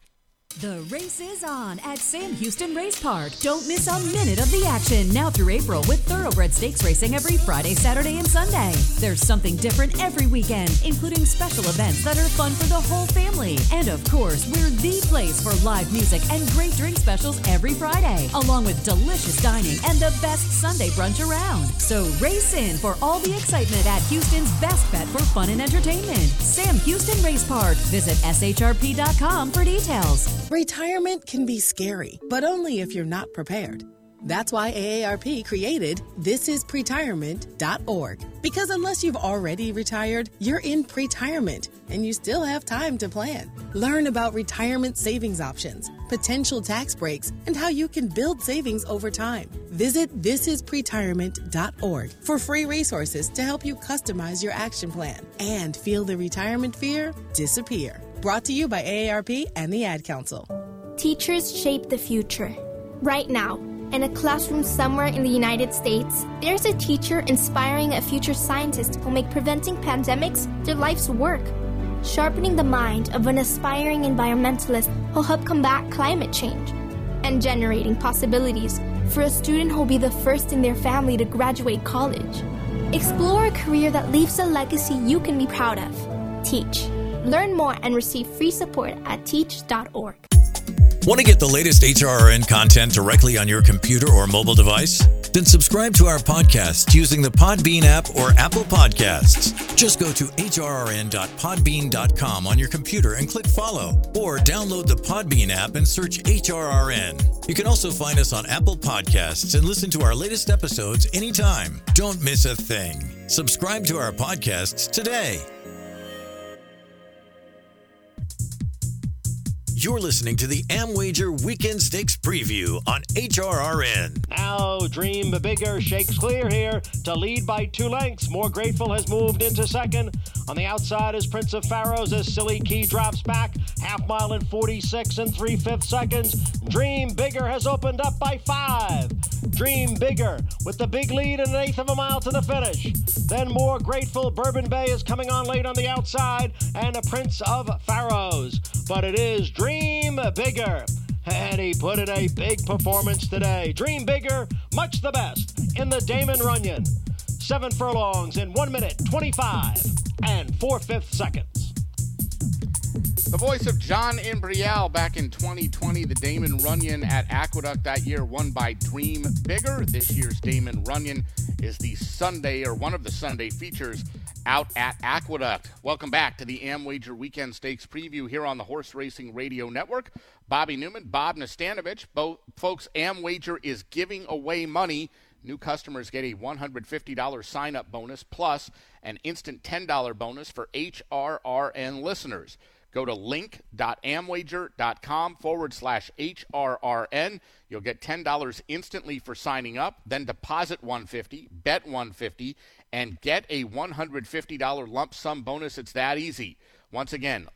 The race is on at Sam Houston Race Park. Don't miss a minute of the action now through April with thoroughbred stakes racing every Friday, Saturday, and Sunday. There's something different every weekend, including special events that are fun for the whole family. And of course, we're the place for live music and great drink specials every Friday, along with delicious dining and the best Sunday brunch around. So race in for all the excitement at Houston's best bet for fun and entertainment. Sam Houston Race Park. Visit shrp.com for details. Retirement can be scary, but only if you're not prepared. That's why AARP created thisispretirement.org. Because unless you've already retired, you're in pretirement, and you still have time to plan. Learn about retirement savings options, potential tax breaks, and how you can build savings over time. Visit thisispretirement.org for free resources to help you customize your action plan and feel the retirement fear disappear. Brought to you by AARP and the Ad Council. Teachers shape the future. Right now, in a classroom somewhere in the United States, there's a teacher inspiring a future scientist who'll make preventing pandemics their life's work. Sharpening the mind of an aspiring environmentalist who'll help combat climate change. And generating possibilities for a student who'll be the first in their family to graduate college. Explore a career that leaves a legacy you can be proud of. Teach. Learn more and receive free support at teach.org. Want to get the latest HRRN content directly on your computer or mobile device? Then subscribe to our podcast using the Podbean app or Apple Podcasts. Just go to hrrn.podbean.com on your computer and click follow, or download the Podbean app and search HRRN. You can also find us on Apple Podcasts and listen to our latest episodes anytime. Don't miss a thing. Subscribe to our podcasts today. You're listening to the AmWager Weekend Stakes Preview on HRRN. Now, Dream Bigger shakes clear here to lead by 2 lengths. More Grateful has moved into second. On the outside is Prince of Pharaohs as Silly Key drops back. Half mile in 46 and 3/5 seconds. Dream Bigger has opened up by 5. Dream Bigger with the big lead and 1/8 of a mile to the finish. Then More Grateful. Bourbon Bay is coming on late on the outside, and a Prince of Pharaohs. But it is Dream Bigger, and he put in a big performance today. Dream Bigger, much the best in the Damon Runyon. 7 furlongs in 1 minute, 25 and 4/5 seconds. The voice of John Imbrial back in 2020, the Damon Runyon at Aqueduct that year won by Dream Bigger. This year's Damon Runyon is the Sunday, or one of the Sunday features out at Aqueduct. Welcome back to the AmWager Weekend Stakes Preview here on the Horse Racing Radio Network. Bobby Newman, Bob Nastanovich. Both folks, AmWager is giving away money. New customers get a $150 sign-up bonus plus an instant $10 bonus for HRRN listeners. Go to link.amwager.com/HRRN. You'll get $10 instantly for signing up, then deposit $150, bet $150, and get a $150 lump sum bonus. It's that easy. Once again,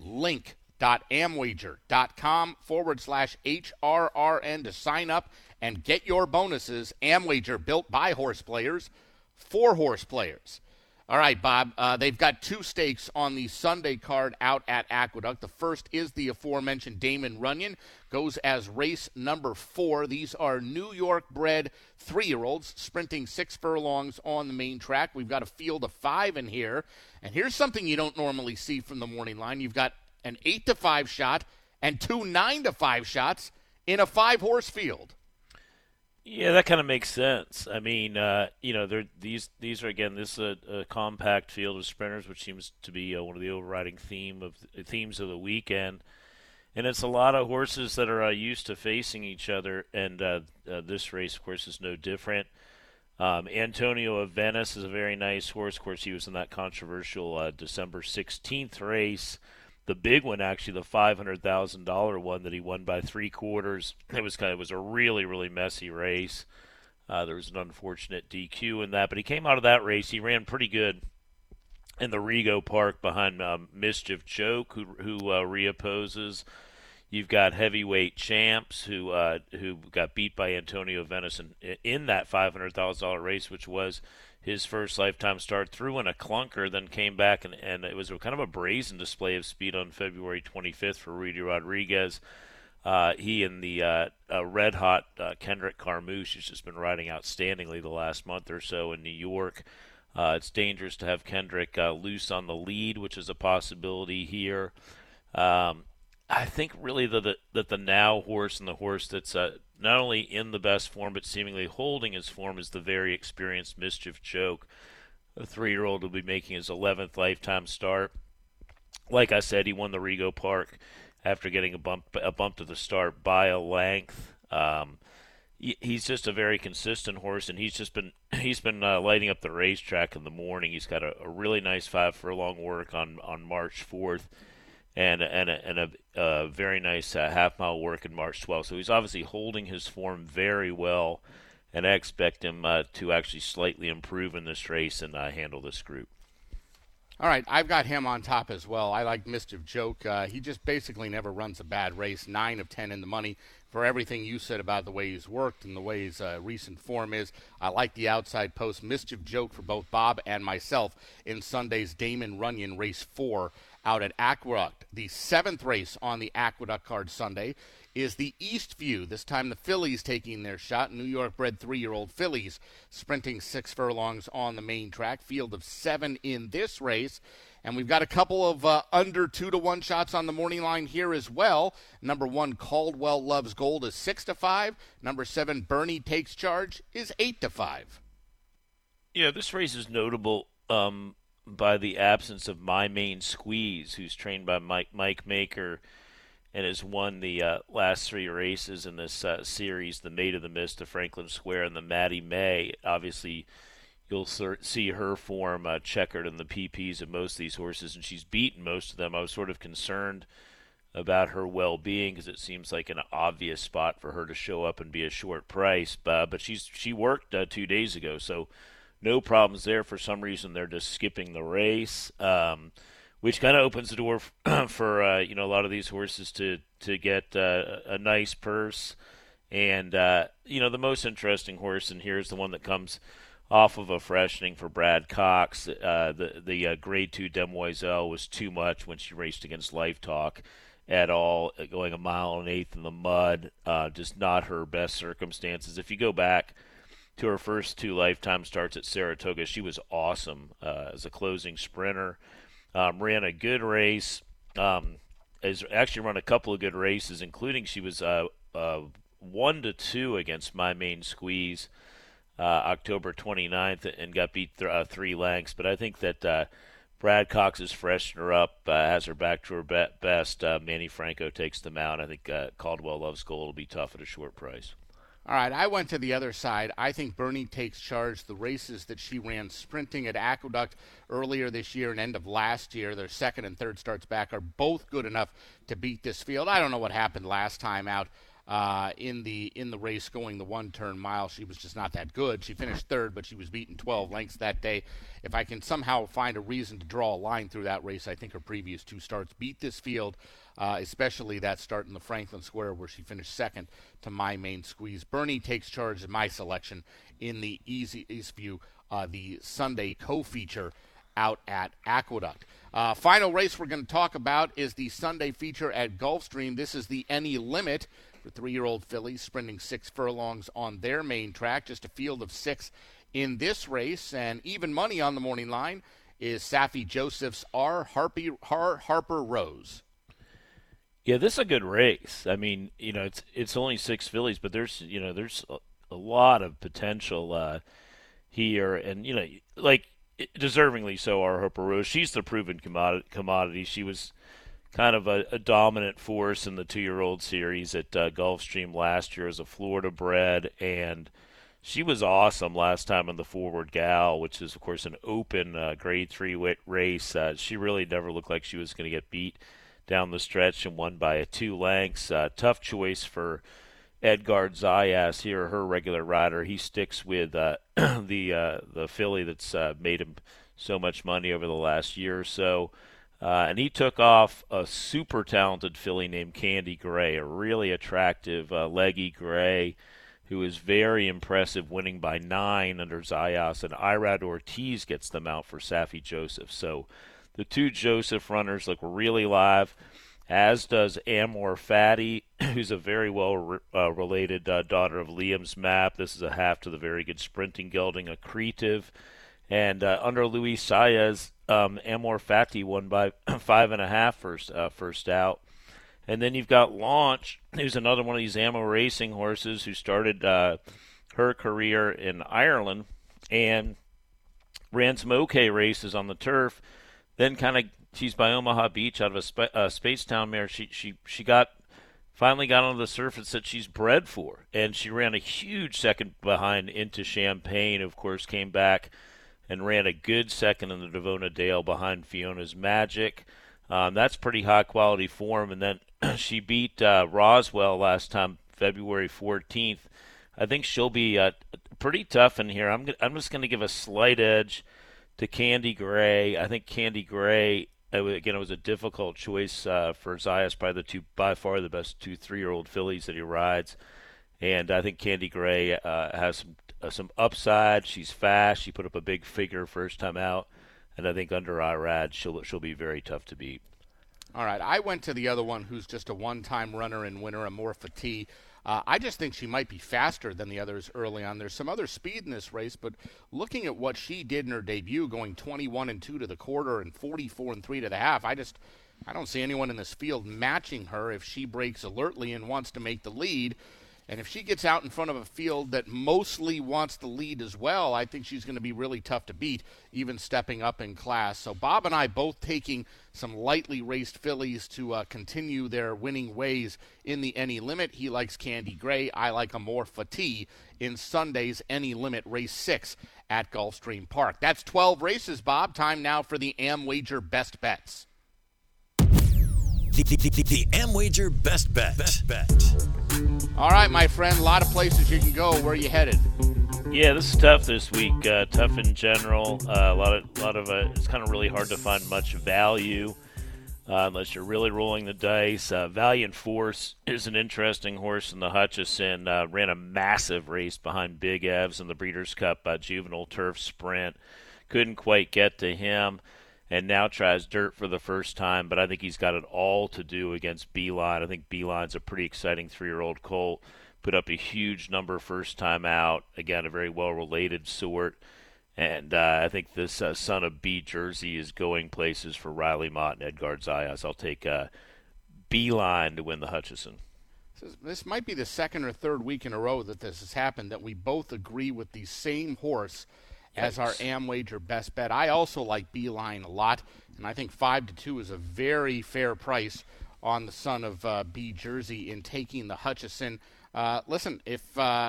link.amwager.com/HRRN to sign up and get your bonuses. AmWager, built by horse players, for horse players. All right, Bob, they've got 2 stakes on the Sunday card out at Aqueduct. The first is the aforementioned Damon Runyon, goes as race number 4. These are New York-bred 3-year-olds sprinting 6 furlongs on the main track. We've got a field of 5 in here, and here's something you don't normally see from the morning line. You've got an 8-5 shot and 2 9-5 shots in a 5-horse field. Yeah, that kind of makes sense. I mean, these are, again, this is a compact field of sprinters, which seems to be one of the overriding themes of the weekend. And it's a lot of horses that are used to facing each other, and this race, of course, is no different. Antonio of Venice is a very nice horse. Of course, he was in that controversial December 16th race. The big one, actually, the $500,000 one that he won by 3/4. It was a really, really messy race. There was an unfortunate DQ in that, but he came out of that race. He ran pretty good in the Rego Park behind Mischief Joke, who reopposes. You've got Heavyweight Champs, who got beat by Antonio Venice in that $500,000 race, which was his first lifetime start, threw in a clunker, then came back, and it was kind of a brazen display of speed on February 25th for Rudy Rodriguez. He and the red-hot Kendrick Carmouche has just been riding outstandingly the last month or so in New York. It's dangerous to have Kendrick loose on the lead, which is a possibility here. I think really that the Now horse and the horse that's not only in the best form but seemingly holding his form is the very experienced Mischief Joke. A 3-year-old will be making his 11th lifetime start. Like I said, he won the Rego Park after getting a bump to the start by a length. He's just a very consistent horse, and he's been lighting up the racetrack in the morning. He's got a really nice 5 furlong work on March 4th, and a very nice half-mile work in March 12th. So he's obviously holding his form very well, and I expect him to actually slightly improve in this race and handle this group. All right, I've got him on top as well. I like Mischief Joke. He just basically never runs a bad race. 9 of 10 in the money. For everything you said about the way he's worked and the way his recent form is, I like the outside post. Mischief Joke for both Bob and myself in Sunday's Damon Runyon Race 4 out at Aqueduct. The 7th race on the Aqueduct card Sunday is the Eastview. This time the fillies taking their shot. New York-bred 3-year-old fillies sprinting 6 furlongs on the main track. Field of 7 in this race. And we've got a couple of under 2-to-1 shots on the morning line here as well. Number 1, Caldwell Loves Gold is 6-5. Number 7, Bernie Takes Charge is 8-5. Yeah, this race is notable by the absence of My Main Squeeze, who's trained by Mike Maker and has won the last 3 races in this series, the Maid of the Mist, the Franklin Square, and the Maddie May. Obviously, you'll see her form checkered in the PPs of most of these horses, and she's beaten most of them. I was sort of concerned about her well-being because it seems like an obvious spot for her to show up and be a short price. But she worked 2 days ago, so no problems there. For some reason, they're just skipping the race, which kind of opens the door for a lot of these horses to get a nice purse. And the most interesting horse in here is the one that comes off of a freshening for Brad Cox. The Grade 2 Demoiselle was too much when she raced against Life Talk at all, going 1 1/8 in the mud. Just not her best circumstances. If you go back to her first 2 lifetime starts at Saratoga, she was awesome as a closing sprinter. Ran a good race. Has actually run a couple of good races, including she was 1-2 against My Main Squeeze October 29th and got beat 3 lengths. But I think that Brad Cox has freshened her up, has her back to her best. Manny Franco takes them out. I think Caldwell Loves Gold will be tough at a short price. All right, I went to the other side. I think Bernie Takes Charge. The races that she ran sprinting at Aqueduct earlier this year and end of last year, their 2nd and 3rd starts back, are both good enough to beat this field. I don't know what happened last time out in the race going the 1-turn mile. She was just not that good. She finished 3rd, but she was beaten 12 lengths that day. If I can somehow find a reason to draw a line through that race, I think her previous 2 starts beat this field, especially that start in the Franklin Square where she finished 2nd to My Main Squeeze. Bernie Takes Charge is my selection in the Eastview, the Sunday co-feature out at Aqueduct. Final race we're going to talk about is the Sunday feature at Gulfstream. This is the Any Limit for 3-year-old fillies sprinting 6 furlongs on their main track. Just a field of 6 in this race, and even money on the morning line is Saffie Joseph's R. Harper Rose. Yeah, this is a good race. I mean, it's only 6 fillies, but there's a lot of potential here, and deservingly so. R. Harper Rose, she's the proven commodity. She was kind of a dominant force in the 2-year-old series at Gulfstream last year as a Florida bred, and she was awesome last time in the Forward Gal, which is, of course, an open Grade 3 race. She really never looked like she was going to get beat down the stretch and won by 2 lengths. Tough choice for Edgard Zayas here, her regular rider. He sticks with the filly that's made him so much money over the last year or so. And he took off a super talented filly named Candy Gray, a really attractive leggy gray who is very impressive, winning by 9 under Zayas, and Irad Ortiz gets them out for Saffie Joseph. So the 2 Joseph runners look really live. as does Amor Fatty, who's a very well-related daughter of Liam's Map. This is a half to the very good sprinting gelding, Accretive. And under Luis Saez, Amor Fatty won by 5.5 first out. And then you've got Launch, who's another one of these Ammo Racing horses who started her career in Ireland and ran some okay races on the turf. Then she's by Omaha Beach out of a Spacetown mare. She finally got onto the surface that she's bred for, and she ran a huge second behind Into Champagne. Of course, came back and ran a good second in the Devona Dale behind Fiona's Magic. That's pretty high quality form. And then she beat Roswell last time, February 14th. I think she'll be pretty tough in here. I'm just going to give a slight edge to Candy Gray. I think Candy Gray, again, it was a difficult choice for Zayas, probably by far the best 2-3-year-old fillies that he rides. And I think Candy Gray has some upside. She's fast. She put up a big figure first time out. And I think under Irad, she'll be very tough to beat. All right, I went to the other one who's just a one-time runner and winner, Amor Fatty. I just think she might be faster than the others early on. There's some other speed in this race, but looking at what she did in her debut, going 21-2 to the quarter and 44-3 to the half, I don't see anyone in this field matching her if she breaks alertly and wants to make the lead. And if she gets out in front of a field that mostly wants the lead as well, I think she's going to be really tough to beat, even stepping up in class. So Bob and I both taking some lightly raced fillies to continue their winning ways in the Any Limit. He likes Candy Gray. I like Amor Fatty in Sunday's Any Limit Race 6 at Gulfstream Park. That's 12 races, Bob. Time now for the AmWager Best Bets. The AmWager Best Bet. All right, my friend, a lot of places you can go. Where are you headed? Yeah, this is tough this week. Tough in general. A lot of it's kind of really hard to find much value unless you're really rolling the dice. Valiant Force is an interesting horse in the Hutchison. Ran a massive race behind Big Evs in the Breeders' Cup Juvenile Turf Sprint. Couldn't quite get to him. And now tries dirt for the first time, but I think he's got it all to do against Beeline. I think Beeline's a pretty exciting 3-year-old colt. Put up a huge number first time out. Again, a very well-related sort. And I think this son of B Jersey is going places for Riley Mott and Edgard Zayas. I'll take Beeline to win the Hutchison. This might be the second or third week in a row that this has happened, that we both agree with the same horse as our AmWager Best Bet. I also like Beeline a lot, and I think 5-2 is a very fair price on the son of B Jersey in taking the Hutchison. Listen, if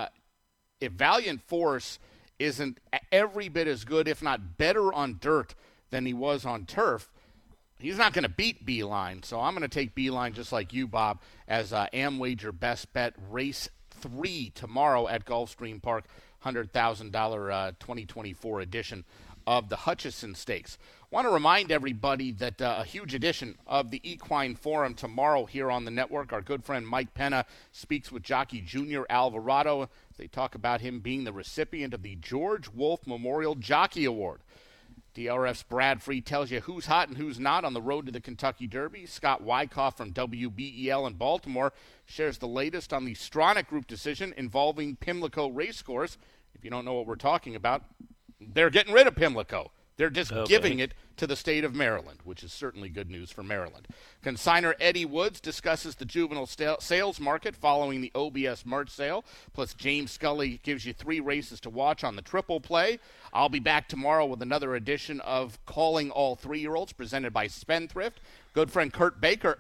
Valiant Force isn't every bit as good, if not better on dirt than he was on turf, he's not going to beat Beeline. So I'm going to take Beeline just like you, Bob, as AmWager Best Bet Race 3 tomorrow at Gulfstream Park. $100,000 2024 edition of the Hutchison Stakes. Want to remind everybody that a huge edition of the Equine Forum tomorrow here on the network. Our good friend Mike Penna speaks with jockey Junior Alvarado. They talk about him being the recipient of the George Wolfe Memorial Jockey Award. DRF's Brad Free tells you who's hot and who's not on the road to the Kentucky Derby. Scott Wyckoff from WBEL in Baltimore shares the latest on the Stronach Group decision involving Pimlico Racecourse. If you don't know what we're talking about, they're getting rid of Pimlico. They're just giving it to the state of Maryland, which is certainly good news for Maryland. Consigner Eddie Woods discusses the juvenile sales market following the OBS March sale. Plus, James Scully gives you 3 races to watch on the triple play. I'll be back tomorrow with another edition of Calling All 3-Year-Olds presented by Spendthrift. Good friend Kurt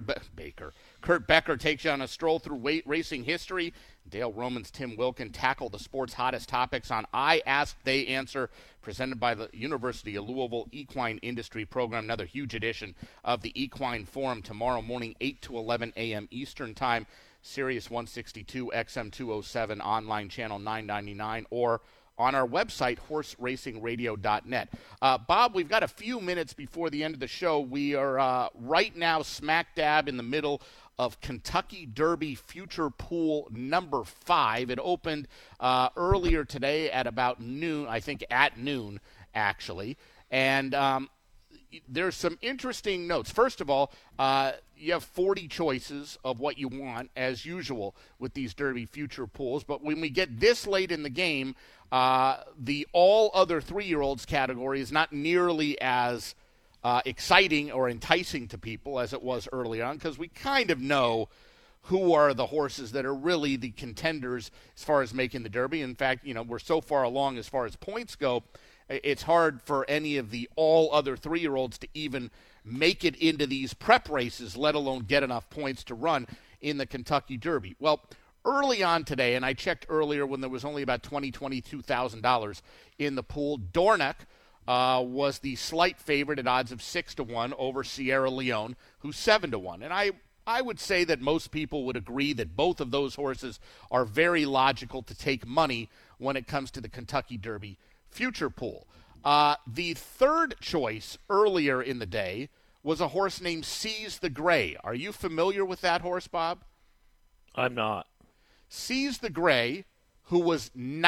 Becker takes you on a stroll through racing history. Dale Roman's Tim Wilkin tackle the sport's hottest topics on I Ask, They Answer, presented by the University of Louisville Equine Industry Program. Another huge edition of the Equine Forum tomorrow morning, 8 to 11 a.m. Eastern Time, Sirius 162, XM 207, online channel 999, or on our website, horseracingradio.net. Bob, we've got a few minutes before the end of the show. We are right now smack dab in the middle of Kentucky Derby Future Pool number 5. It opened earlier today at about noon, I think at noon, actually. And, there's some interesting notes. First of all, you have 40 choices of what you want, as usual, with these Derby future pools. But when we get this late in the game, the all other 3-year-olds category is not nearly as exciting or enticing to people as it was early on, because we kind of know who are the horses that are really the contenders as far as making the Derby. In fact, we're so far along as far as points go, it's hard for any of the all other 3-year-olds to even make it into these prep races, let alone get enough points to run in the Kentucky Derby. Well, early on today, and I checked earlier when there was only about $22,000 in the pool, Dornoch was the slight favorite at odds of 6-1 over Sierra Leone, who's 7-1. And I would say that most people would agree that both of those horses are very logical to take money when it comes to the Kentucky Derby future pool. The third choice earlier in the day was a horse named Seize the Gray. Are you familiar with that horse, Bob? I'm not. Seize the Gray, who was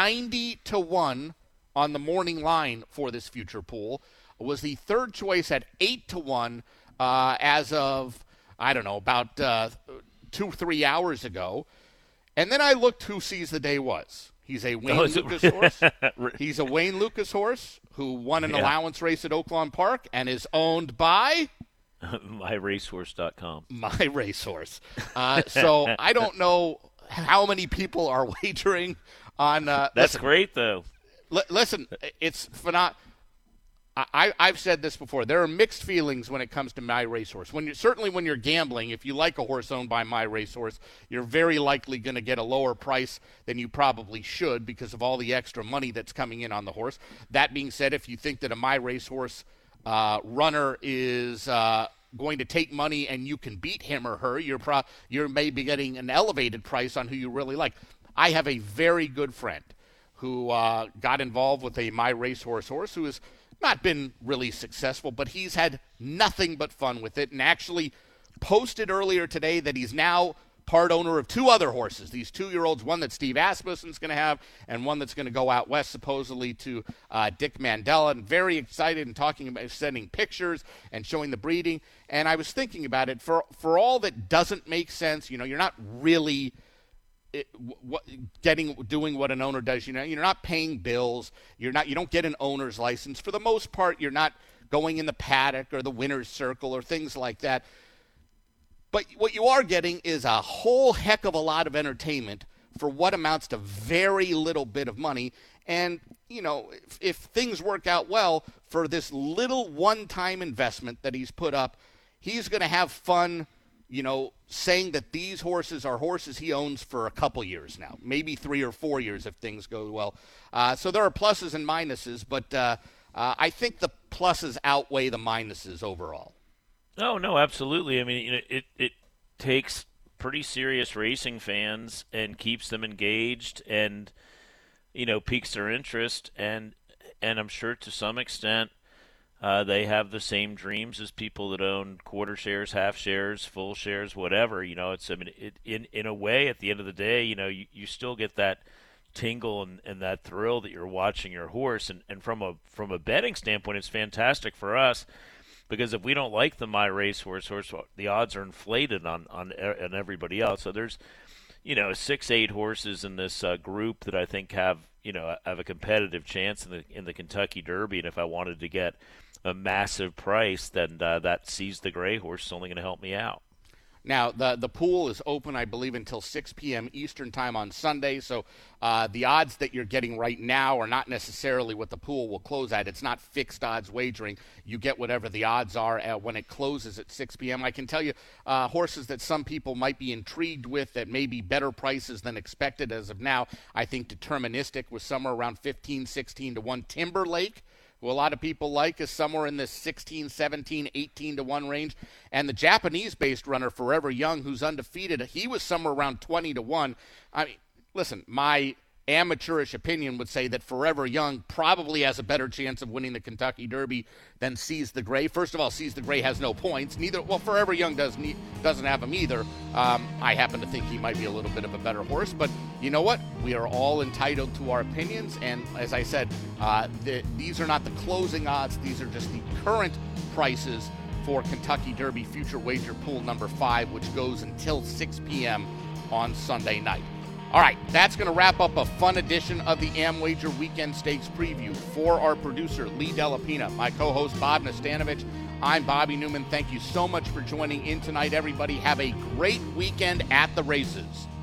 90-1 on the morning line for this future pool, was the third choice at 8-1 as of, I don't know, about 2-3 hours ago. And then I looked who Seize the Day was. He's a Wayne Lucas horse. He's a Wayne Lucas horse who won an allowance race at Oaklawn Park and is owned by MyRacehorse.com. My Racehorse. So I don't know how many people are wagering on. That's great, though. Listen, it's phenomenal. I've said this before. There are mixed feelings when it comes to My Racehorse. Certainly when you're gambling, if you like a horse owned by My Racehorse, you're very likely going to get a lower price than you probably should because of all the extra money that's coming in on the horse. That being said, if you think that a My Racehorse runner is going to take money and you can beat him or her, you're maybe getting an elevated price on who you really like. I have a very good friend who got involved with a My Racehorse horse who has not been really successful, but he's had nothing but fun with it and actually posted earlier today that he's now part owner of 2 other horses, these 2-year-olds, one that Steve Asmussen's going to have and one that's going to go out west supposedly to Dick Mandela, and very excited and talking about sending pictures and showing the breeding. And I was thinking about it, for all that doesn't make sense, you're not really doing what an owner does. You're not paying bills. You don't get an owner's license. For the most part, you're not going in the paddock or the winner's circle or things like that. But what you are getting is a whole heck of a lot of entertainment for what amounts to very little bit of money. And, if things work out well for this little one-time investment that he's put up, he's going to have fun, saying that these horses are horses he owns for a couple years now, maybe 3 or 4 years if things go well. So there are pluses and minuses, but I think the pluses outweigh the minuses overall. Oh, no, absolutely. I mean, it takes pretty serious racing fans and keeps them engaged and, piques their interest. And I'm sure to some extent they have the same dreams as people that own quarter shares, half shares, full shares, whatever. In a way, at the end of the day, you still get that tingle and that thrill that you're watching your horse. And from a betting standpoint, it's fantastic for us. Because if we don't like the My Racehorse horse, the odds are inflated on everybody else. So there's, 6-8 horses in this group that I think have a competitive chance in the Kentucky Derby. And if I wanted to get a massive price, then that Seize the Gray horse is only going to help me out. Now, the pool is open, I believe, until 6 p.m. Eastern time on Sunday, so the odds that you're getting right now are not necessarily what the pool will close at. It's not fixed odds wagering. You get whatever the odds are when it closes at 6 p.m. I can tell you horses that some people might be intrigued with that may be better prices than expected as of now. I think Deterministic was somewhere around 15-16-1. Timberlake, who a lot of people like, is somewhere in this 16, 17, 18-1 range. And the Japanese-based runner, Forever Young, who's undefeated, he was somewhere around 20-1. I mean, listen, my amateurish opinion would say that Forever Young probably has a better chance of winning the Kentucky Derby than Seize the Gray. First of all, Seize the Gray has no points. Forever Young doesn't have them either. I happen to think he might be a little bit of a better horse, but you know what? We are all entitled to our opinions, and as I said, these are not the closing odds. These are just the current prices for Kentucky Derby Future Wager Pool number 5, which goes until 6 p.m. on Sunday night. All right, that's going to wrap up a fun edition of the AmWager Weekend Stakes Preview. For our producer, Lee Delapina, my co-host, Bob Nastanovich, I'm Bobby Newman. Thank you so much for joining in tonight, everybody. Have a great weekend at the races.